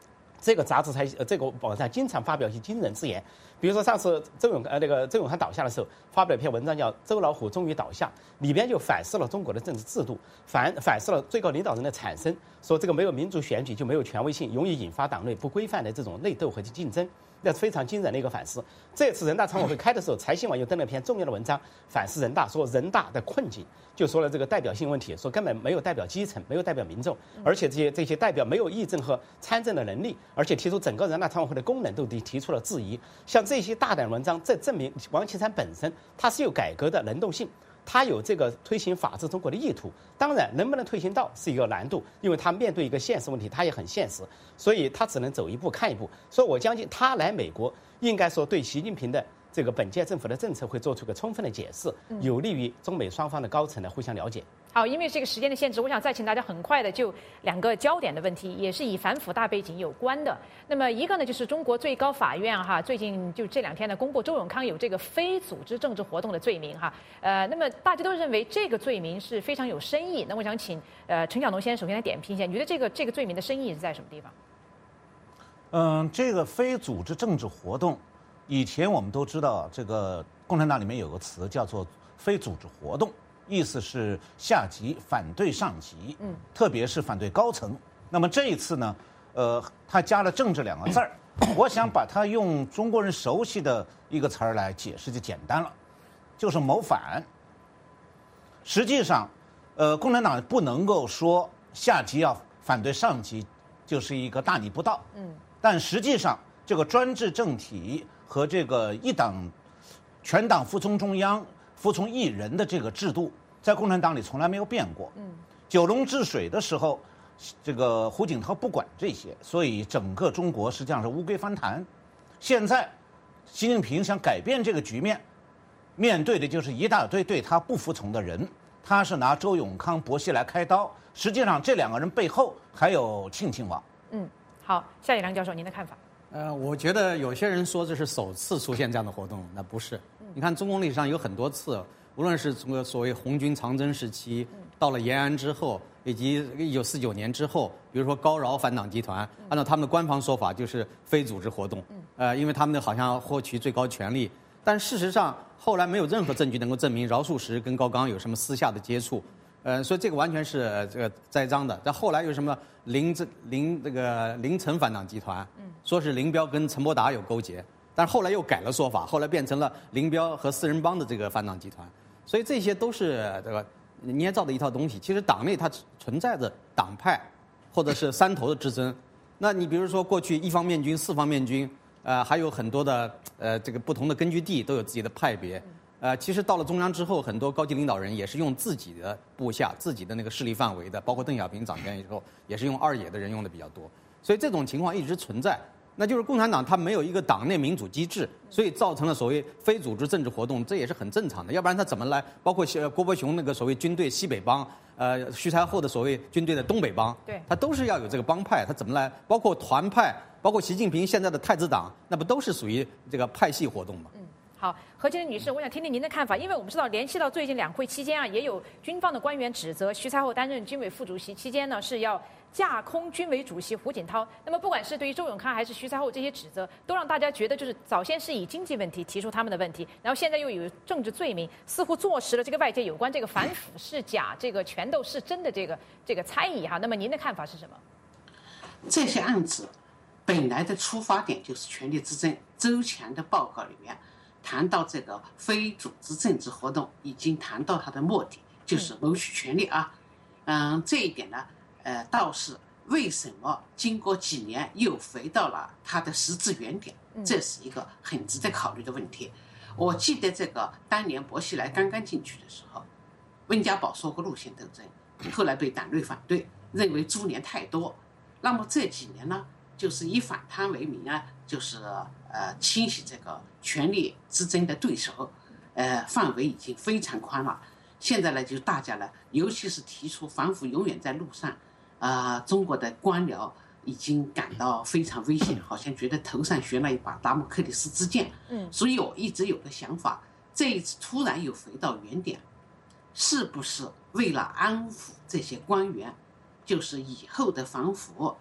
这个杂志才呃这个网站经常发表一些惊人之言，比如说上次周永呃那个周永康倒下的时候，发表一篇文章叫《周老虎终于倒下》，里边就反思了中国的政治制度，反反思了最高领导人的产生，说这个没有民主选举就没有权威性，容易引发党内不规范的这种内斗和竞争。那是非常惊人的一个反思。这次人大常委会开的时候，财新网又登了一篇重要的文章，反思人大，说人大的困境，就说了这个代表性问题，说根本没有代表基层，没有代表民众，而且这些这些代表没有议政和参政的能力，而且提出整个人大常委会的功能都提提出了质疑。像这些大胆文章，这证明王岐山本身他是有改革的能动性。他有这个推行法治中国的意图，当然能不能推行到是一个难度，因为他面对一个现实问题，他也很现实，所以他只能走一步看一步。所以我相信他来美国，应该说对习近平的这个本届政府的政策会做出个充分的解释，有利于中美双方的高层的互相了解。 好，因为这个时间的限制，我想再请大家很快的就两个焦点的问题，也是以反腐大背景有关的。那么一个呢，就是中国最高法院哈，最近就这两天呢，公布周永康有这个非组织政治活动的罪名哈。呃，那么大家都认为这个罪名是非常有深意。那我想请呃陈晓农先生首先来点评一下，你觉得这个这个罪名的深意是在什么地方？ 嗯，这个非组织政治活动，以前我们都知道，这个共产党里面有个词叫做非组织活动。意思是下级反对上级，嗯，特别是反对高层。那么这一次呢，呃，他加了“政治”两个字儿，我想把它用中国人熟悉的一个词儿来解释就简单了，就是谋反。实际上，呃，共产党不能够说下级要反对上级就是一个大逆不道，嗯，但实际上这个专制政体和这个一党全党服从中央。服从一人的这个制度，在共产党里从来没有变过。嗯，九龙治水的时候，这个胡锦涛不管这些，所以整个中国实际上是乌龟翻盘。现在，习近平想改变这个局面，面对的就是一大堆对他不服从的人。他是拿周永康、薄熙来开刀，实际上这两个人背后还有庆庆王。 嗯，好，夏野良教授，您的看法？ 呃，我觉得有些人说这是首次出现这样的活动，那不是。你看中共历史上有很多次，无论是这个所谓红军长征时期，到了延安之后，以及一九四九年之后，比如说高饶反党集团，按照他们的官方说法就是非组织活动，呃，因为他们好像获取最高权力，但事实上后来没有任何证据能够证明饶漱石跟高岗有什么私下的接触。呃，所以这个完全是、呃、这个栽赃的。但后来有什么林林这个林陈反党集团，说是林彪跟陈伯达有勾结，但是后来又改了说法，后来变成了林彪和四人帮的这个反党集团。所以这些都是这个捏造的一套东西。其实党内它存在着党派或者是山头的之争。那你比如说过去一方面军、四方面军，呃，还有很多的呃这个不同的根据地都有自己的派别。呃，其实到了中央之后，很多高级领导人也是用自己的部下、自己的那个势力范围的，包括邓小平掌权以后，也是用二野的人用的比较多。所以这种情况一直存在，那就是共产党它没有一个党内民主机制，所以造成了所谓非组织政治活动，这也是很正常的。要不然他怎么来？包括郭伯雄那个所谓军队西北帮，呃，徐才厚的所谓军队的东北帮， 对， 他都是要有这个帮派，他怎么来？包括团派，包括习近平现在的太子党，那不都是属于这个派系活动吗？ 嗯。好，何洁女士，我想听听您的看法，因为我们知道，联系到最近两会期间啊，也有军方的官员指责徐才厚担任军委副主席期间呢，是要架空军委主席胡锦涛。那么，不管是对于周永康还是徐才厚这些指责，都让大家觉得就是早先是以经济问题提出他们的问题，然后现在又有政治罪名，似乎坐实了这个外界有关这个反腐是假、这个权斗是真的这个这个猜疑哈。那么您的看法是什么？ 这些案子本来的出发点就是权力之争。周强的报告里面谈到这个非组织政治活动，已经谈到它的目的就是谋取权力啊。嗯，这一点呢，呃，倒是为什么经过几年又回到了它的实质原点，这是一个很值得考虑的问题。我记得这个当年薄熙来刚刚进去的时候，温家宝说过路线斗争，后来被党内反对，认为株连太多。那么这几年呢，就是以反贪为名啊，就是呃清洗这个权力之争的对手，呃范围已经非常宽了。现在呢，就大家呢，尤其是提出反腐永远在路上，啊、呃，中国的官僚已经感到非常危险，好像觉得头上悬了一把达摩克里斯之剑。嗯，所以我一直有个想法，这一次突然又回到原点，是不是为了安抚这些官员，就是以后的反腐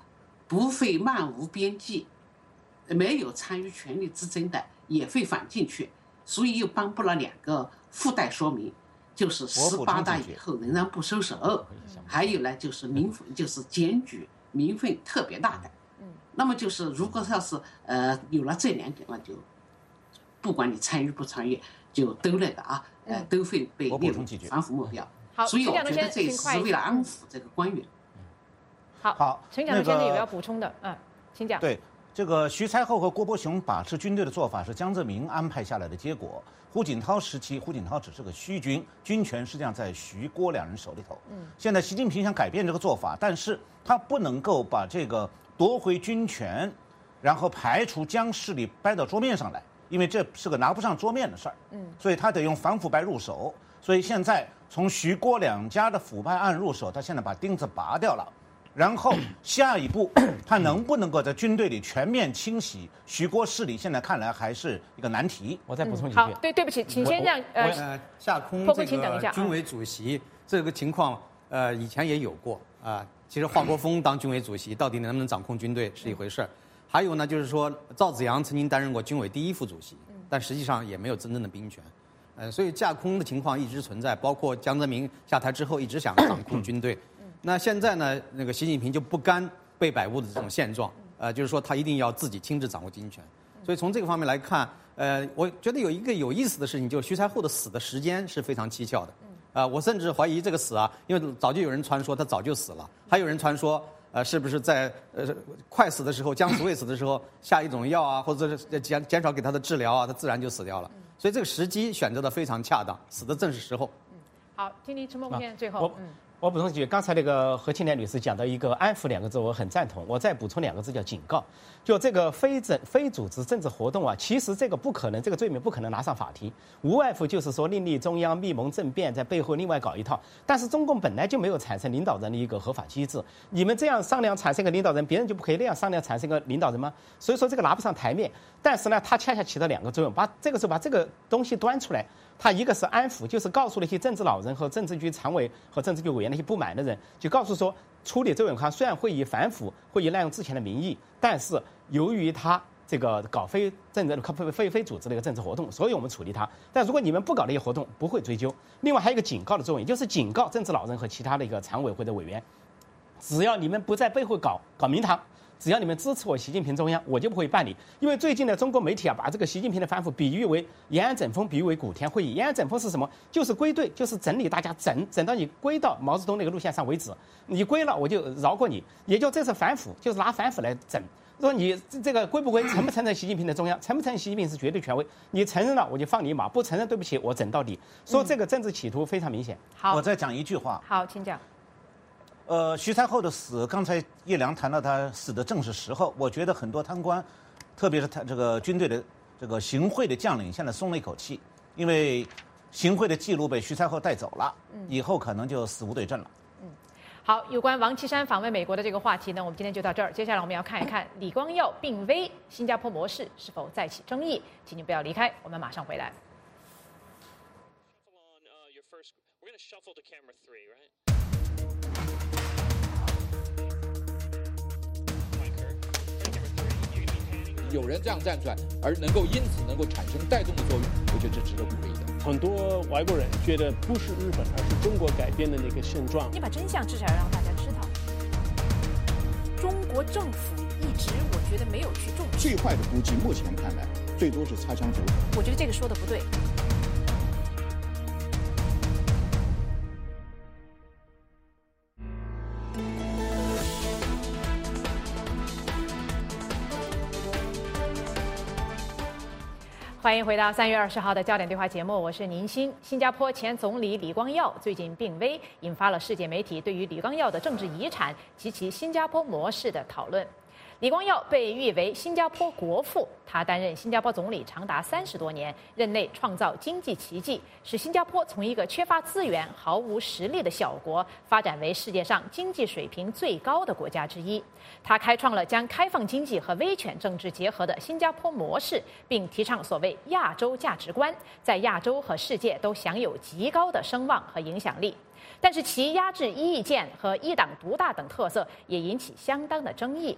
不会漫无边际，没有参与权利之争的也会放进去，所以又颁布了两个附带说明，就是十八大以后仍然不收手，还有呢就是民愤，就是检举民愤特别大的。那么就是如果要是呃有了这两点，那就不管你参与不参与，就都那个啊，呃都会被列入反腐目标。所以我觉得这是为了安抚这个官员。 好， 好， 陈讲的现在有要补充的，嗯，请讲。 对，这个徐才厚和郭伯雄把持军队的做法是江泽民安排下来的结果。胡锦涛时期，胡锦涛只是个虚军，军权实际上在徐郭两人手里头。嗯，现在习近平想改变这个做法，但是他不能够把这个夺回军权，然后排除江势力搬到桌面上来，因为这是个拿不上桌面的事儿。嗯，所以他得用反腐败入手。所以现在从徐郭两家的腐败案入手，他现在把钉子拔掉了。然后下一步，他能不能够在军队里全面清洗徐郭势力？现在看来还是一个难题。 我再补充几句。 好，对，对不起，请先让呃呃下空这个军委主席这个情况，呃以前也有过啊。其实华国锋当军委主席，到底能不能掌控军队是一回事儿。还有呢，就是说赵紫阳曾经担任过军委第一副主席，但实际上也没有真正的兵权。呃，所以架空的情况一直存在，包括江泽民下台之后一直想掌控军队。那现在呢，那个习近平就不甘被摆布的这种现状，呃，就是说他一定要自己亲自掌握军权。所以从这个方面来看，呃，我觉得有一个有意思的事情，就是徐才厚的死的时间是非常蹊跷的。呃，我甚至怀疑这个死啊，因为早就有人传说他早就死了，还有人传说，呃，是不是在呃快死的时候，将死未死的时候下一种药啊，或者是减减少给他的治疗啊，他自然就死掉了。所以这个时机选择的非常恰当，死的正是时候。 好，听听陈默先生最后。嗯。 我补充几句，刚才那个何庆莲女士讲到一个安抚两个字，我很赞同。我再补充两个字叫警告。就这个非政非组织政治活动啊，其实这个不可能，这个罪名不可能拿上法庭，无外乎就是说另立中央、密谋政变，在背后另外搞一套。但是中共本来就没有产生领导人的一个合法机制，你们这样商量产生一个领导人，别人就不可以那样商量产生一个领导人吗？所以说这个拿不上台面。但是呢，它恰恰起到两个作用，把这个时候把这个东西端出来。他一个是安抚，就是告诉那些政治老人和政治局常委和政治局委员那些不满的人，就告诉说，处理周永康虽然会以反腐，会以滥用之前的名义，但是由于他这个搞非政治、非非非组织的一个政治活动，所以我们处理他。但如果你们不搞那些活动，不会追究。另外还有一个警告的作用，就是警告政治老人和其他的一个常委或者委员，只要你们不在背后搞搞名堂。只要你们支持我习近平中央，我就不会办理。因为最近的中国媒体啊，把这个习近平的反腐比喻为延安整风，比喻为古田会议。延安整风是什么？就是归队，就是整理大家，整整到你归到毛泽东那个路线上为止。你归了，我就饶过你。也就这是反腐，就是拿反腐来整。说你这个归不归，承不承认习近平的中央，承不承认习近平是绝对权威？你承认了，我就放你一马；不承认，对不起，我整到底。说这个政治企图非常明显。 好， 我再讲一句话。 好，请讲。 呃，徐才厚的死，刚才叶良谈到他死的正是时候。我觉得很多贪官，特别是他这个军队的这个行贿的将领，现在松了一口气，因为行贿的记录被徐才厚带走了，以后可能就死无对证了。 嗯，好，有关王岐山访问美国的这个话题呢，我们今天就到这儿。接下来我们要看一看李光耀病危，新加坡模式是否再起争议？请您不要离开，我们马上回来。 有人这样站出来，而能够因此能够产生带动的作用，我觉得这值得鼓励的。 很多外国人觉得不是日本，而是中国改变的那个现状。 你把真相至少要让大家知道。中国政府一直我觉得没有去重视。 最坏的估计，目前看来最多是擦枪走火。 我觉得这个说的不对。欢迎回到三月二十号的焦点对话节目，我是宁鑫。新加坡前总理李光耀最近病危，引发了世界媒体对于李光耀的政治遗产及其新加坡模式的讨论。李光耀被誉为新加坡国父，他担任新加坡总理长达三十多年，任内创造经济奇迹，使新加坡从一个缺乏资源、毫无实力的小国，发展为世界上经济水平最高的国家之一。他开创了将开放经济和威权政治结合的新加坡模式，并提倡所谓亚洲价值观，在亚洲和世界都享有极高的声望和影响力。但是其压制异议见和一党独大等特色也引起相当的争议。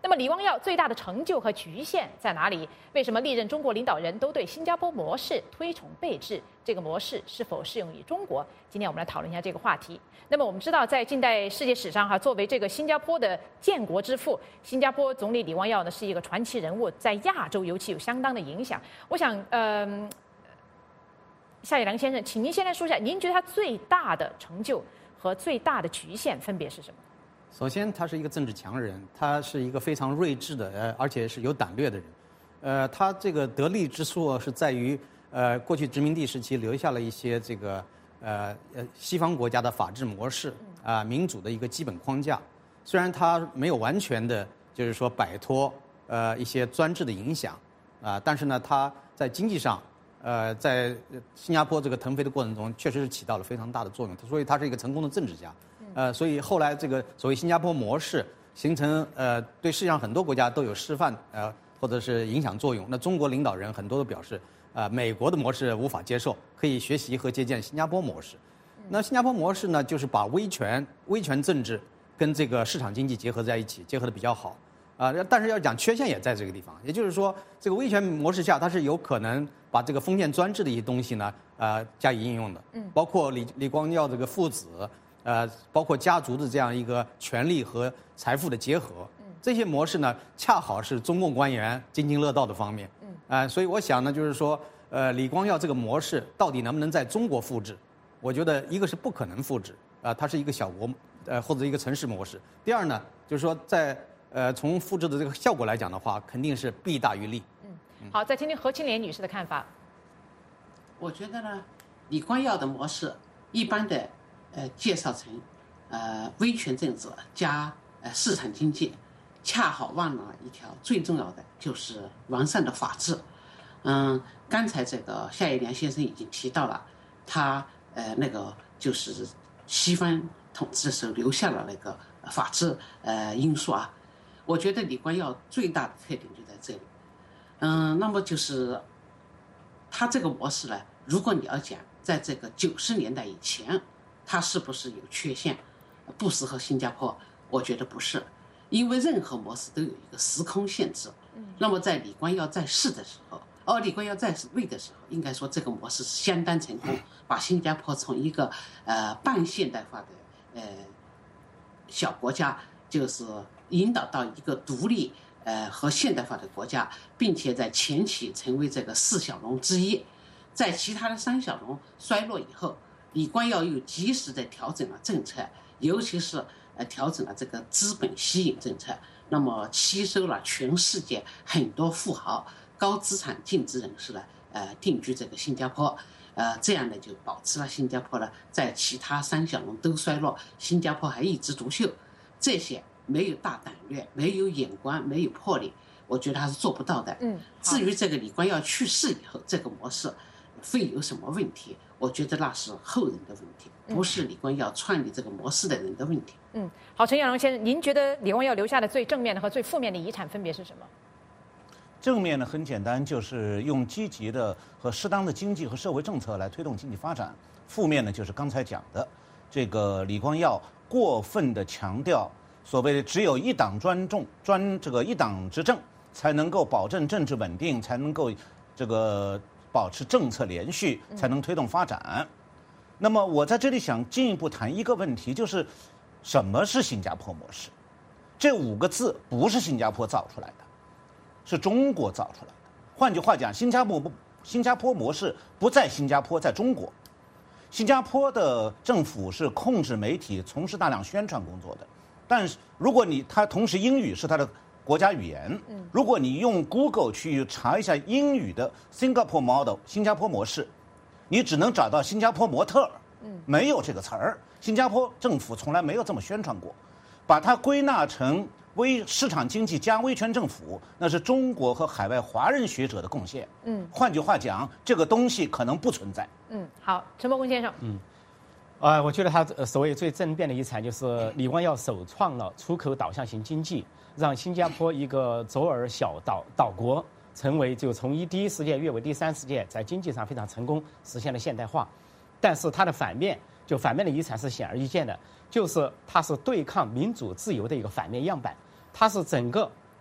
那么李光耀最大的成就和局限在哪里？为什么历任中国领导人都对新加坡模式推崇备至？这个模式是否适用于中国？今天我们来讨论一下这个话题。那么我们知道，在近代世界史上哈，作为这个新加坡的建国之父，新加坡总理李光耀呢是一个传奇人物，在亚洲尤其有相当的影响。我想，嗯、呃，夏一良先生，请您先来说一下，您觉得他最大的成就和最大的局限分别是什么？ 首先，他是一个政治强人，他是一个非常睿智的，呃，而且是有胆略的人。呃，他这个得力之处是在于，呃，过去殖民地时期留下了一些这个，呃呃，西方国家的法治模式啊、呃，民主的一个基本框架。虽然他没有完全的，就是说摆脱呃一些专制的影响啊、呃，但是呢，他在经济上，呃，在新加坡这个腾飞的过程中，确实是起到了非常大的作用。所以他是一个成功的政治家。呃，所以后来这个所谓新加坡模式形成，呃，对世界上很多国家都有示范，呃，或者是影响作用。那中国领导人很多都表示，呃，美国的模式无法接受，可以学习和借鉴新加坡模式。那新加坡模式呢，就是把威权、威权政治跟这个市场经济结合在一起，结合的比较好。啊、呃，但是要讲缺陷也在这个地方，也就是说，这个威权模式下，它是有可能把这个封建专制的一些东西呢，呃，加以应用的。嗯，包括李李光耀这个父子。呃，包括家族的这样一个权力和财富的结合，这些模式呢，恰好是中共官员津津乐道的方面。嗯，啊、呃，所以我想呢，就是说，呃，李光耀这个模式到底能不能在中国复制？我觉得一个是不可能复制，啊、呃，它是一个小国，呃，或者一个城市模式。第二呢，就是说在呃从复制的这个效果来讲的话，肯定是弊大于利。 嗯，好，再听听何清莲女士的看法。 我觉得呢，李光耀的模式一般的。呃，介绍成，呃，威权政治加呃市场经济，恰好忘了一条最重要的，就是完善的法治。嗯，刚才这个夏一良先生已经提到了，他呃那个就是西方统治的时候留下了那个法治呃因素啊。我觉得李光耀最大的特点就在这里。嗯，那么就是他这个模式呢，如果你要讲在这个九十年代以前。它是不是有缺陷，不适合新加坡？我觉得不是，因为任何模式都有一个时空限制。那么在李光耀在世的时候，哦，李光耀在位的时候，应该说这个模式是相当成功，把新加坡从一个呃半现代化的呃小国家，就是引导到一个独立呃和现代化的国家，并且在前期成为这个四小龙之一，在其他的三小龙衰落以后。李光耀又及时地调整了政策，尤其是呃调整了这个资本吸引政策，那么吸收了全世界很多富豪、高资产净值人士呢，呃定居这个新加坡，呃这样呢就保持了新加坡呢在其他三小龙都衰落，新加坡还一枝独秀。这些没有大胆略、没有眼光、没有魄力，我觉得他是做不到的。嗯，至于这个李光耀去世以后，这个模式会有什么问题？我觉得那是后人的问题，不是李光耀创立这个模式的人的问题。 嗯，好，陈耀龙先生，您觉得李光耀留下的最正面的和最负面的遗产分别是什么？ 正面呢，很简单，就是用积极的和适当的经济和社会政策来推动经济发展。负面呢，就是刚才讲的，这个李光耀过分的强调所谓的只有一党专政，专这个一党执政才能够保证政治稳定，才能够这个。保持政策连续，才能推动发展。嗯、那么，我在这里想进一步谈一个问题，就是什么是新加坡模式？这五个字不是新加坡造出来的，是中国造出来的。换句话讲，新加坡新加坡模式不在新加坡，在中国。新加坡的政府是控制媒体，从事大量宣传工作的。但是，如果你它同时英语是它的国家语言，如果你用 Google 去查一下英语的 Singapore model 新加坡模式，你只能找到新加坡模特，没有这个词儿。新加坡政府从来没有这么宣传过，把它归纳成微市场经济加威权政府，那是中国和海外华人学者的贡献。嗯，换句话讲，这个东西可能不存在。 嗯，好，陈伯公先生。 嗯。呃，我觉得他所谓最正面的遗产就是李光耀首创了出口导向型经济，让新加坡一个左耳小岛岛国成为就从一第一世界跃为第三世界，在经济上非常成功，实现了现代化。但是它的反面，就反面的遗产是显而易见的，就是它是对抗民主自由的一个反面样板。它是整个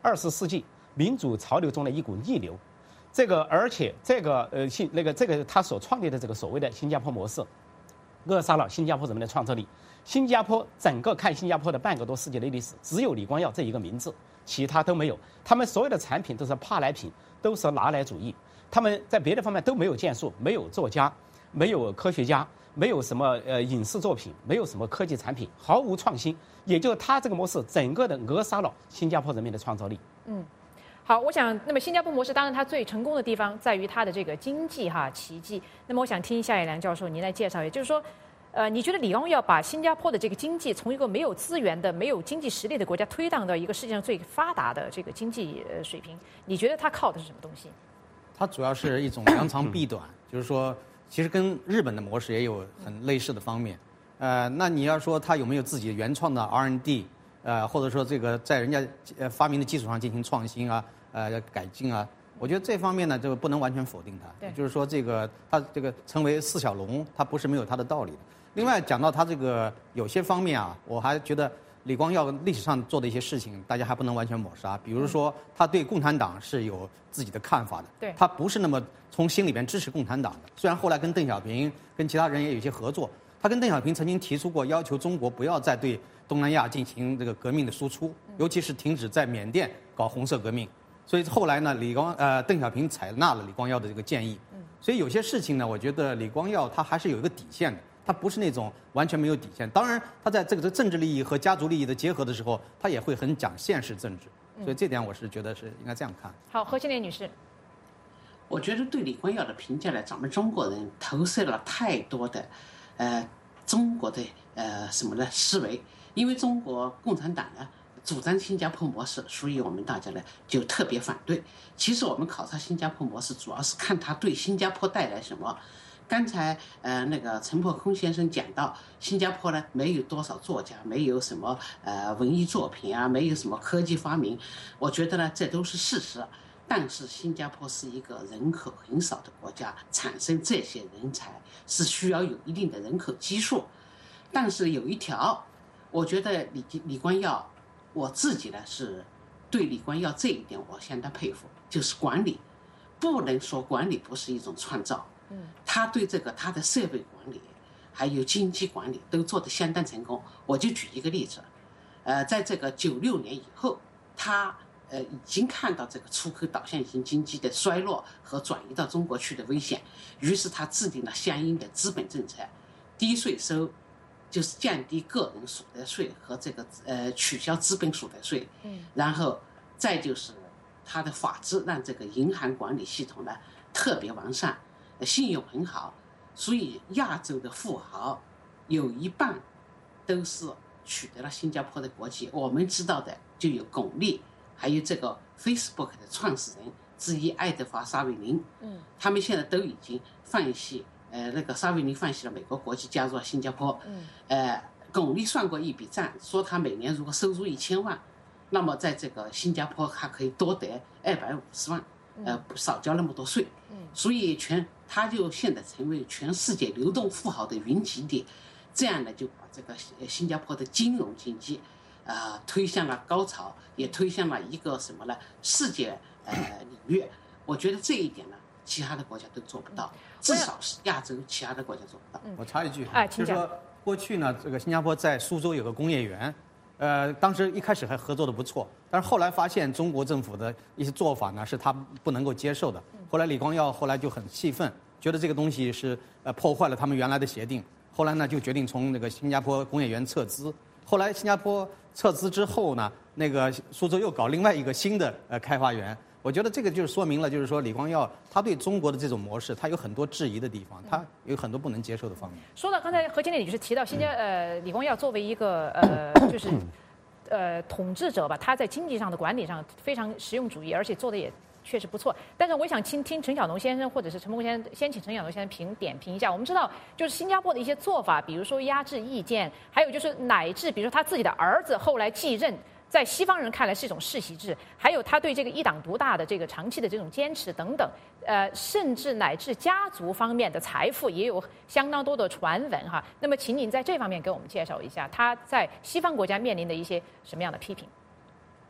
二十世纪民主潮流中的一股逆流。这个而且这个呃新那个这个他所创立的这个所谓的新加坡模式，扼杀了新加坡人民的创造力。新加坡整个看新加坡的半个多世纪的历史，只有李光耀这一个名字，其他都没有。他们所有的产品都是舶来品，都是拿来主义。他们在别的方面都没有建树，没有作家，没有科学家，没有什么呃影视作品，没有什么科技产品，毫无创新。也就他这个模式，整个的扼杀了新加坡人民的创造力。 嗯。好，我想，那么新加坡模式当然它最成功的地方在于它的这个经济哈奇迹。那么我想听夏野良教授您来介绍，也就是说，呃，你觉得李光耀把新加坡的这个经济从一个没有资源的、没有经济实力的国家推荡到一个世界上最发达的这个经济呃水平，你觉得他靠的是什么东西？ 它主要是一种扬长避短，就是说，其实跟日本的模式也有很类似的方面。呃，那你要说他有没有自己原创的 R and D？呃，或者说这个在人家呃发明的基础上进行创新啊，呃改进啊，我觉得这方面呢，就不能完全否定它。就是说，这个它这个成为四小龙，它不是没有它的道理的。另外，讲到它这个有些方面啊，我还觉得李光耀历史上做的一些事情，大家还不能完全抹杀。比如说，他对共产党是有自己的看法的， 对， 他不是那么从心里边支持共产党的。虽然后来跟邓小平、跟其他人也有一些合作，他跟邓小平曾经提出过要求中国不要再对东南亚进行这个革命的输出，尤其是停止在缅甸搞红色革命。所以后来呢，李光呃邓小平采纳了李光耀的这个建议。所以有些事情呢，我觉得李光耀他还是有一个底线的，他不是那种完全没有底线。当然，他在这个政治利益和家族利益的结合的时候，他也会很讲现实政治。所以这点我是觉得是应该这样看。 好，何庆莲女士。 我觉得对李光耀的评价呢，咱们中国人投射了太多的，呃，中国的呃什么呢思维。因为中国共产党呢主张新加坡模式，所以我们大家呢就特别反对。其实我们考察新加坡模式，主要是看它对新加坡带来什么。刚才呃那个陈破空先生讲到，新加坡呢没有多少作家，没有什么呃文艺作品啊，没有什么科技发明，我觉得呢这都是事实。但是新加坡是一个人口很少的国家，产生这些人才是需要有一定的人口基数。但是有一条，我觉得李李光耀，我自己呢是对李光耀这一点我相当佩服，就是管理，不能说管理不是一种创造，嗯，他对这个他的设备管理，还有经济管理都做得相当成功。我就举一个例子，呃，在这个九六年以后，他呃已经看到这个出口导向型经济的衰落和转移到中国去的危险，于是他制定了相应的资本政策，低税收。就是降低个人所得税和这个呃取消资本所得税，嗯，然后再就是它的法制让这个银行管理系统呢特别完善，信用很好，所以亚洲的富豪有一半都是取得了新加坡的国籍。我们知道的就有巩俐，还有这个 Facebook 的创始人之一爱德华·沙维林，嗯，他们现在都已经放弃。呃，那个沙维尼放弃了美国国籍，加入了新加坡。嗯，呃，巩俐算过一笔账，说他每年如果收入一千万，那么在这个新加坡他可以多得二百五十万，呃，少交那么多税。嗯，所以全他就现在成为全世界流动富豪的云集地，这样呢就把这个新加坡的金融经济，啊、呃，推向了高潮，也推向了一个什么呢？世界呃领域。我觉得这一点呢，其他的国家都做不到。至少是亚洲其他的国家做不到。 我插一句， 哎， 就是说过去呢，这个新加坡在苏州有个工业园，呃，当时一开始还合作的不错，但是后来发现中国政府的一些做法呢，是他不能够接受的。后来李光耀后来就很气愤，觉得这个东西是呃破坏了他们原来的协定。后来呢，就决定从那个新加坡工业园撤资。后来新加坡撤资之后呢，那个苏州又搞另外一个新的呃开发园。我觉得这个就是说明了，就是说李光耀他对中国的这种模式，他有很多质疑的地方，他有很多不能接受的方面。 说到刚才何经理女士提到新加呃李光耀作为一个呃就是呃统治者吧，他在经济上的管理上非常实用主义，而且做的也确实不错。但是我想听听陈晓农先生或者是陈梦先生，先请陈晓农先生评点评一下。我们知道，就是新加坡的一些做法，比如说压制意见，还有就是乃至比如说他自己的儿子后来继任。在西方人看来是一种世袭制，还有他对这个一党独大的这个长期的这种坚持等等，呃，甚至乃至家族方面的财富也有相当多的传闻哈。那么，请您在这方面给我们介绍一下他在西方国家面临的一些什么样的批评？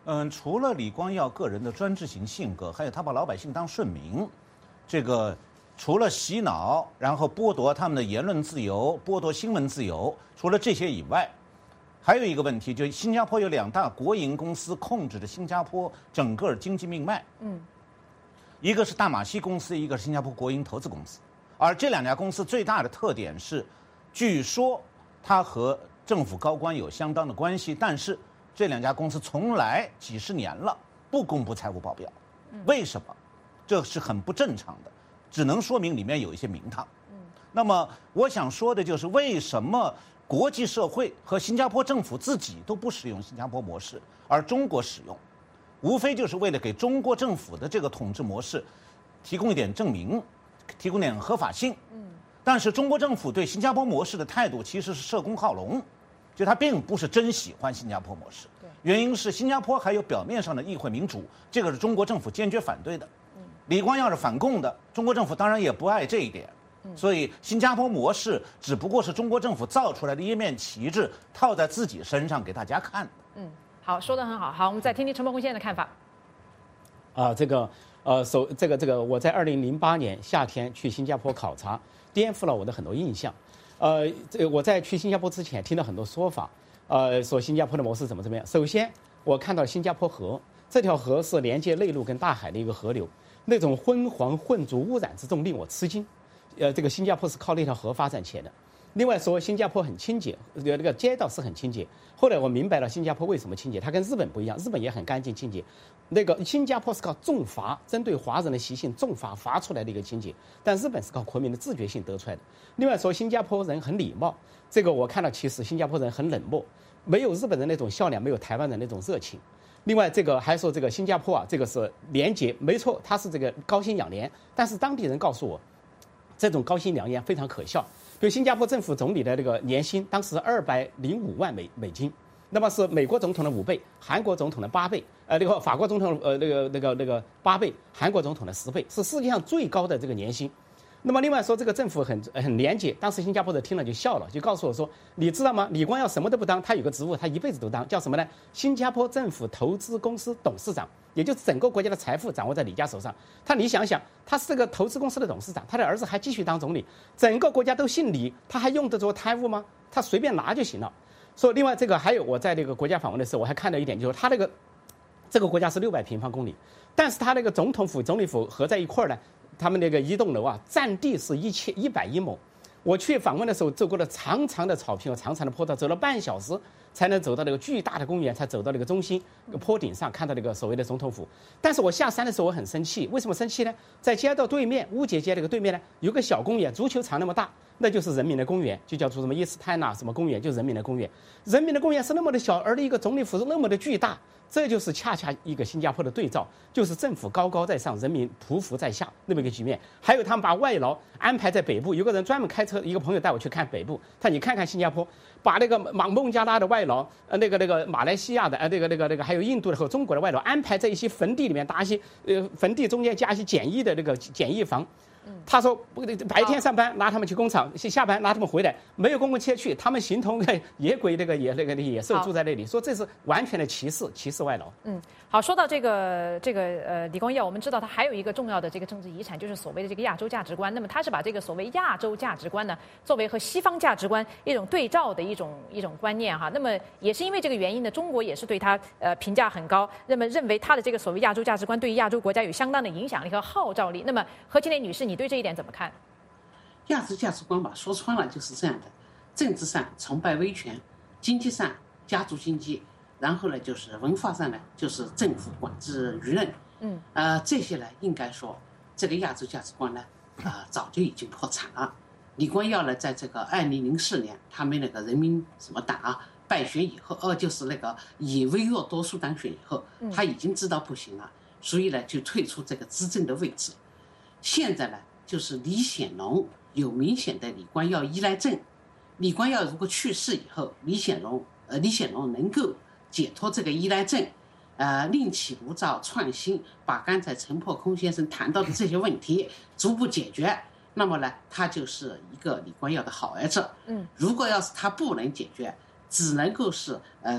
嗯，除了李光耀个人的专制型性格，还有他把老百姓当顺民，这个除了洗脑，然后剥夺他们的言论自由，剥夺新闻自由，除了这些以外，还有一个问题，就是新加坡有两大国营公司控制着新加坡整个经济命脉。嗯，一个是大马西公司，一个是新加坡国营投资公司。而这两家公司最大的特点是，据说它和政府高官有相当的关系，但是这两家公司从来几十年了不公布财务报表，为什么？这是很不正常的，只能说明里面有一些名堂。那么我想说的就是，为什么国际社会和新加坡政府自己都不使用新加坡模式，而中国使用，无非就是为了给中国政府的这个统治模式提供一点证明，提供点合法性。但是中国政府对新加坡模式的态度其实是社工好龙，就他并不是真喜欢新加坡模式。原因是新加坡还有表面上的议会民主，这个是中国政府坚决反对的。李光耀是反共的，中国政府当然也不爱这一点。所以新加坡模式只不过是中国政府造出来的一面旗帜，套在自己身上给大家看。 嗯，好，说得很好。好，我们再听听陈伯宏先生的看法。 啊，这个呃，首这个这个，我在二零零八年夏天去新加坡考察，颠覆了我的很多印象。呃，这我在去新加坡之前听到很多说法，呃，说新加坡的模式怎么怎么样。首先，我看到新加坡河，这条河是连接内陆跟大海的一个河流，那种昏黄混浊污染之中令我吃惊。呃，这个新加坡是靠那条河发展起来的。另外说，新加坡很清洁，那个街道是很清洁。后来我明白了新加坡为什么清洁，它跟日本不一样，日本也很干净清洁。那个新加坡是靠重罚，针对华人的习性重罚罚出来的一个清洁，但日本是靠国民的自觉性得出来的。另外说，新加坡人很礼貌，这个我看到其实新加坡人很冷漠，没有日本人那种笑脸，没有台湾人那种热情。另外，这个还说这个新加坡啊，这个是廉洁，没错，它是这个高薪养廉，但是当地人告诉我，这种高薪养廉非常可笑。比如新加坡政府总理的这个年薪当时二百零五万美美金，那么是美国总统的五倍，韩国总统的八倍，呃，那个法国总统呃那个那个那个八倍，韩国总统的十倍，是世界上最高的这个年薪。那么另外说，这个政府很很廉洁，当时新加坡人听了就笑了，就告诉我说，你知道吗？李光耀什么都不当，他有个职务，他一辈子都当，叫什么呢？新加坡政府投资公司董事长，也就是整个国家的财富掌握在李家手上。他你想想，他是这个投资公司的董事长，他的儿子还继续当总理，整个国家都姓李，他还用得着贪污吗？他随便拿就行了。所以另外这个还有，我在这个国家访问的时候，我还看到一点，就是他那个这个国家是六百平方公里，但是他那个总统府、总理府合在一块儿呢。他们那个一栋楼啊，占地是一千一百一亩。我去访问的时候，走过了长长的草坪和长长的坡道，走了半小时才能走到那个巨大的公园，才走到那个中心那个坡顶上，看到那个所谓的总统府。但是我下山的时候我很生气，为什么生气呢？在街道对面，乌节街那个对面呢，有个小公园，足球场那么大，那就是人民的公园，就叫做什么伊斯坦纳什么公园，就人民的公园。人民的公园是那么的小，而一个总理府是那么的巨大。这就是恰恰一个新加坡的对照，就是政府高高在上，人民匍匐在下那么一个局面。还有他们把外劳安排在北部，有个人专门开车，一个朋友带我去看北部，他你看看新加坡，把那个蒙孟加拉的外劳，呃，那个那个马来西亚的，呃，那个那个那个还有印度的和中国的外劳安排在一些坟地里面，搭一些呃坟地中间加一些简易的那个简易房。他说白天上班拉他们去工厂，下班拉他们回来，没有公共车去，他们形同野鬼那个野那个野兽住在那里，说这是完全的歧视，歧视外劳。 嗯，好，说到这个这个呃李光耀，我们知道他还有一个重要的这个政治遗产，就是所谓的这个亚洲价值观。那么他是把这个所谓亚洲价值观呢，作为和西方价值观一种对照的一种一种观念哈。那么也是因为这个原因呢，中国也是对他呃评价很高，那么认为他的这个所谓亚洲价值观对于亚洲国家有相当的影响力和号召力。那么何庆莲女士，你对这一点怎么看？ 亚洲价值观吧，说穿了就是这样的：政治上崇拜威权，经济上家族经济，然后呢就是文化上呢就是政府管制舆论。嗯，呃，这些呢应该说这个亚洲价值观呢，啊、呃、早就已经破产了。李光耀呢，在这个二零零四年他们那个人民什么党啊败选以后，呃，就是那个以微弱多数当选以后，他已经知道不行了，所以呢就退出这个执政的位置。现在呢，就是李显龙有明显的李光耀依赖症。李光耀如果去世以后，李显龙呃李显龙能够解脱这个依赖症，呃另起炉灶创新，把刚才陈破空先生谈到的这些问题逐步解决，那么呢，他就是一个李光耀的好儿子。嗯，如果要是他不能解决，只能够是呃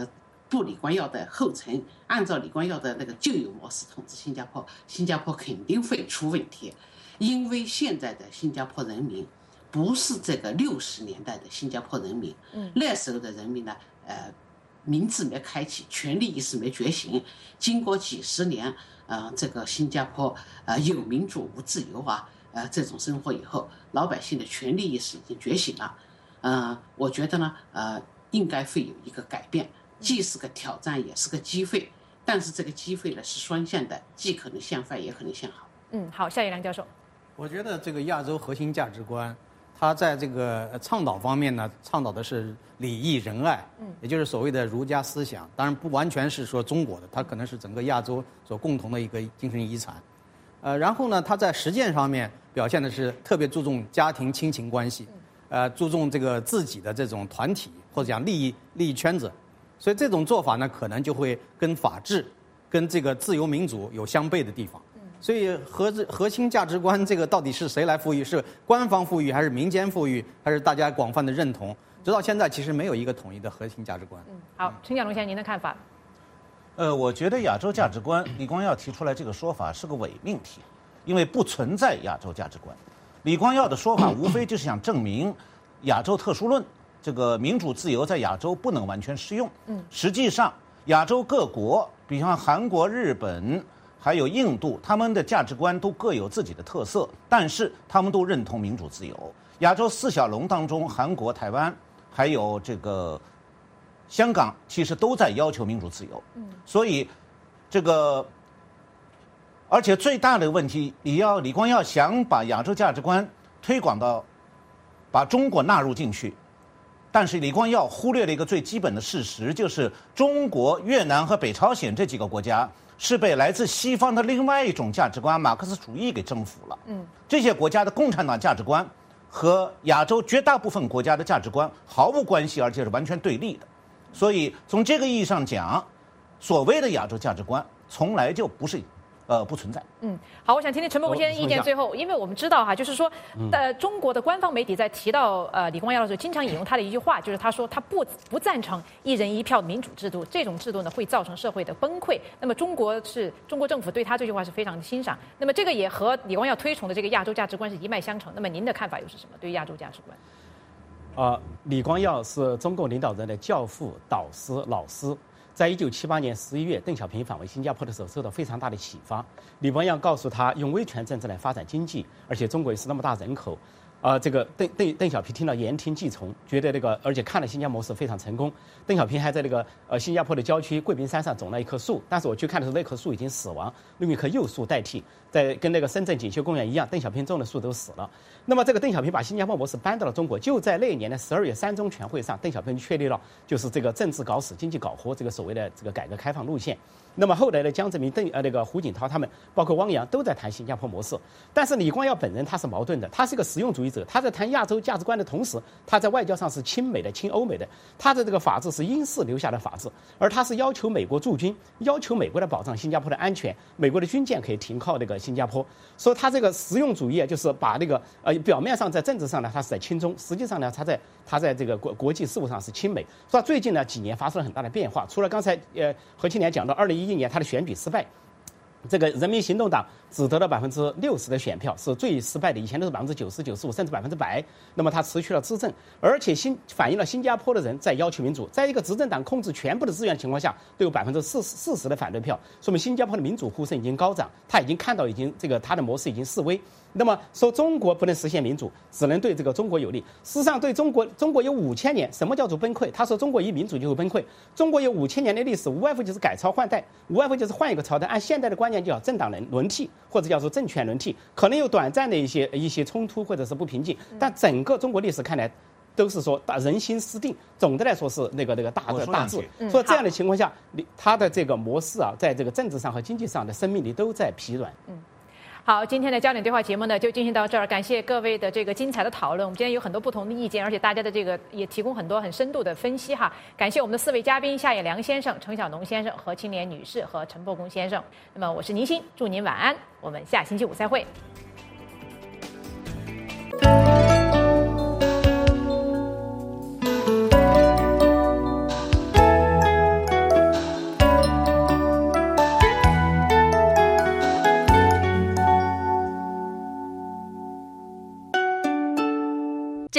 步李光耀的后尘，按照李光耀的那个旧有模式统治新加坡，新加坡肯定会出问题。因为现在的新加坡人民不是这个六十年代的新加坡人民，嗯，那时候的人民呢，呃，民智没开启，权力意识没觉醒。经过几十年，呃，这个新加坡呃有民主无自由啊，呃这种生活以后，老百姓的权利意识已经觉醒了。呃，我觉得呢，呃，应该会有一个改变，既是个挑战，也是个机会。但是这个机会呢是双向的，既可能向坏，也可能向好。 嗯，好，夏一良教授。 我觉得这个亚洲核心价值观，它在这个倡导方面呢，倡导的是礼义仁爱，嗯，也就是所谓的儒家思想。当然不完全是说中国的，它可能是整个亚洲所共同的一个精神遗产。呃，然后呢，它在实践上面表现的是特别注重家庭亲情关系，呃，注重这个自己的这种团体或者讲利益利益圈子。所以这种做法呢，可能就会跟法治、跟这个自由民主有相悖的地方。所以核核心价值观这个到底是谁来赋予？是官方赋予，还是民间赋予，还是大家广泛的认同？直到现在，其实没有一个统一的核心价值观。 嗯，好，陈小龙先生，您的看法？ 呃，我觉得亚洲价值观，李光耀提出来这个说法是个伪命题，因为不存在亚洲价值观。李光耀的说法无非就是想证明亚洲特殊论，这个民主自由在亚洲不能完全适用。嗯，实际上亚洲各国，比方韩国、日本。还有印度，他们的价值观都各有自己的特色，但是他们都认同民主自由。亚洲四小龙当中，韩国、台湾还有这个香港，其实都在要求民主自由。嗯，所以这个，而且最大的问题，你要李光耀想把亚洲价值观推广到，把中国纳入进去，但是李光耀忽略了一个最基本的事实，就是中国、越南和北朝鲜这几个国家。是被来自西方的另外一种价值观马克思主义给征服了。嗯，这些国家的共产党价值观和亚洲绝大部分国家的价值观毫无关系，而且是完全对立的。所以从这个意义上讲，所谓的亚洲价值观从来就不是呃不存在。 嗯，好，我想听听陈伯公先生意见。最后，因为我们知道哈，就是说，呃，中国的官方媒体在提到呃李光耀的时候，经常引用他的一句话，就是他说他不不赞成一人一票民主制度，这种制度呢会造成社会的崩溃。那么中国是中国政府对他这句话是非常的欣赏。那么这个也和李光耀推崇的这个亚洲价值观是一脉相承。那么您的看法又是什么？对于亚洲价值观？ 呃，李光耀是中共领导人的教父、导师、老师。在一九七八年十一月，邓小平访问新加坡的时候，受到非常大的启发。李光耀告诉他，用威权政治来发展经济，而且中国也是那么大人口，啊、呃，这个邓邓邓小平听了言听计从，觉得这个，而且看了新加坡模式非常成功。邓小平还在那个呃新加坡的郊区贵宾山上种了一棵树，但是我去看的时候，那棵树已经死亡，用一棵幼树代替，在跟那个深圳锦绣公园一样，邓小平种的树都死了。那么这个邓小平把新加坡模式搬到了中国，就在那一年的十二月三中全会上，邓小平确立了就是这个政治搞死，经济搞活这个所谓的这个改革开放路线。那么后来的江泽民、邓呃那个胡锦涛他们，包括汪洋都在谈新加坡模式。但是李光耀本人他是矛盾的，他是个实用主义者，他在谈亚洲价值观的同时，他在外交上是亲美的、亲欧美的。他的这个法治是英式留下的法治，而他是要求美国驻军，要求美国来保障新加坡的安全，美国的军舰可以停靠那个新加坡。所以他这个实用主义就是把那个呃表面上在政治上呢他是在亲中，实际上呢他在他在这个国国际事务上是亲美。所以最近呢几年发生了很大的变化，除了刚才呃何庆年讲到二零一一年他的选举失败，这个人民行动党只得了百分之六十的选票，是最失败的，以前都是百分之九十九十五甚至百分之百。那么他辞去了执政，而且新反映了新加坡的人在要求民主，在一个执政党控制全部的资源的情况下，都有百分之四四十的反对票，说明新加坡的民主呼声已经高涨，他已经看到已经这个他的模式已经式微。那么说中国不能实现民主，只能对这个中国有利。事实上，对中国，中国有五千年，什么叫做崩溃？他说中国一民主就会崩溃。中国有五千年的历史，无外乎就是改朝换代，无外乎就是换一个朝代。按现代的观念，叫政党轮轮替，或者叫做政权轮替，可能有短暂的一些一些冲突或者是不平静，但整个中国历史看来，都是说大人心思定，总的来说是那个那个大的大治。所以这样的情况下，他的这个模式啊，在这个政治上和经济上的生命力都在疲软。 嗯。好，今天的焦点对话节目呢就进行到这儿，感谢各位的这个精彩的讨论。我们今天有很多不同的意见，而且大家的这个也提供很多很深度的分析哈。感谢我们的四位嘉宾：夏野良先生、程晓农先生、何青莲女士和陈伯公先生。那么我是宁欣，祝您晚安，我们下星期五再会。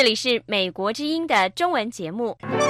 这里是美国之音的中文节目。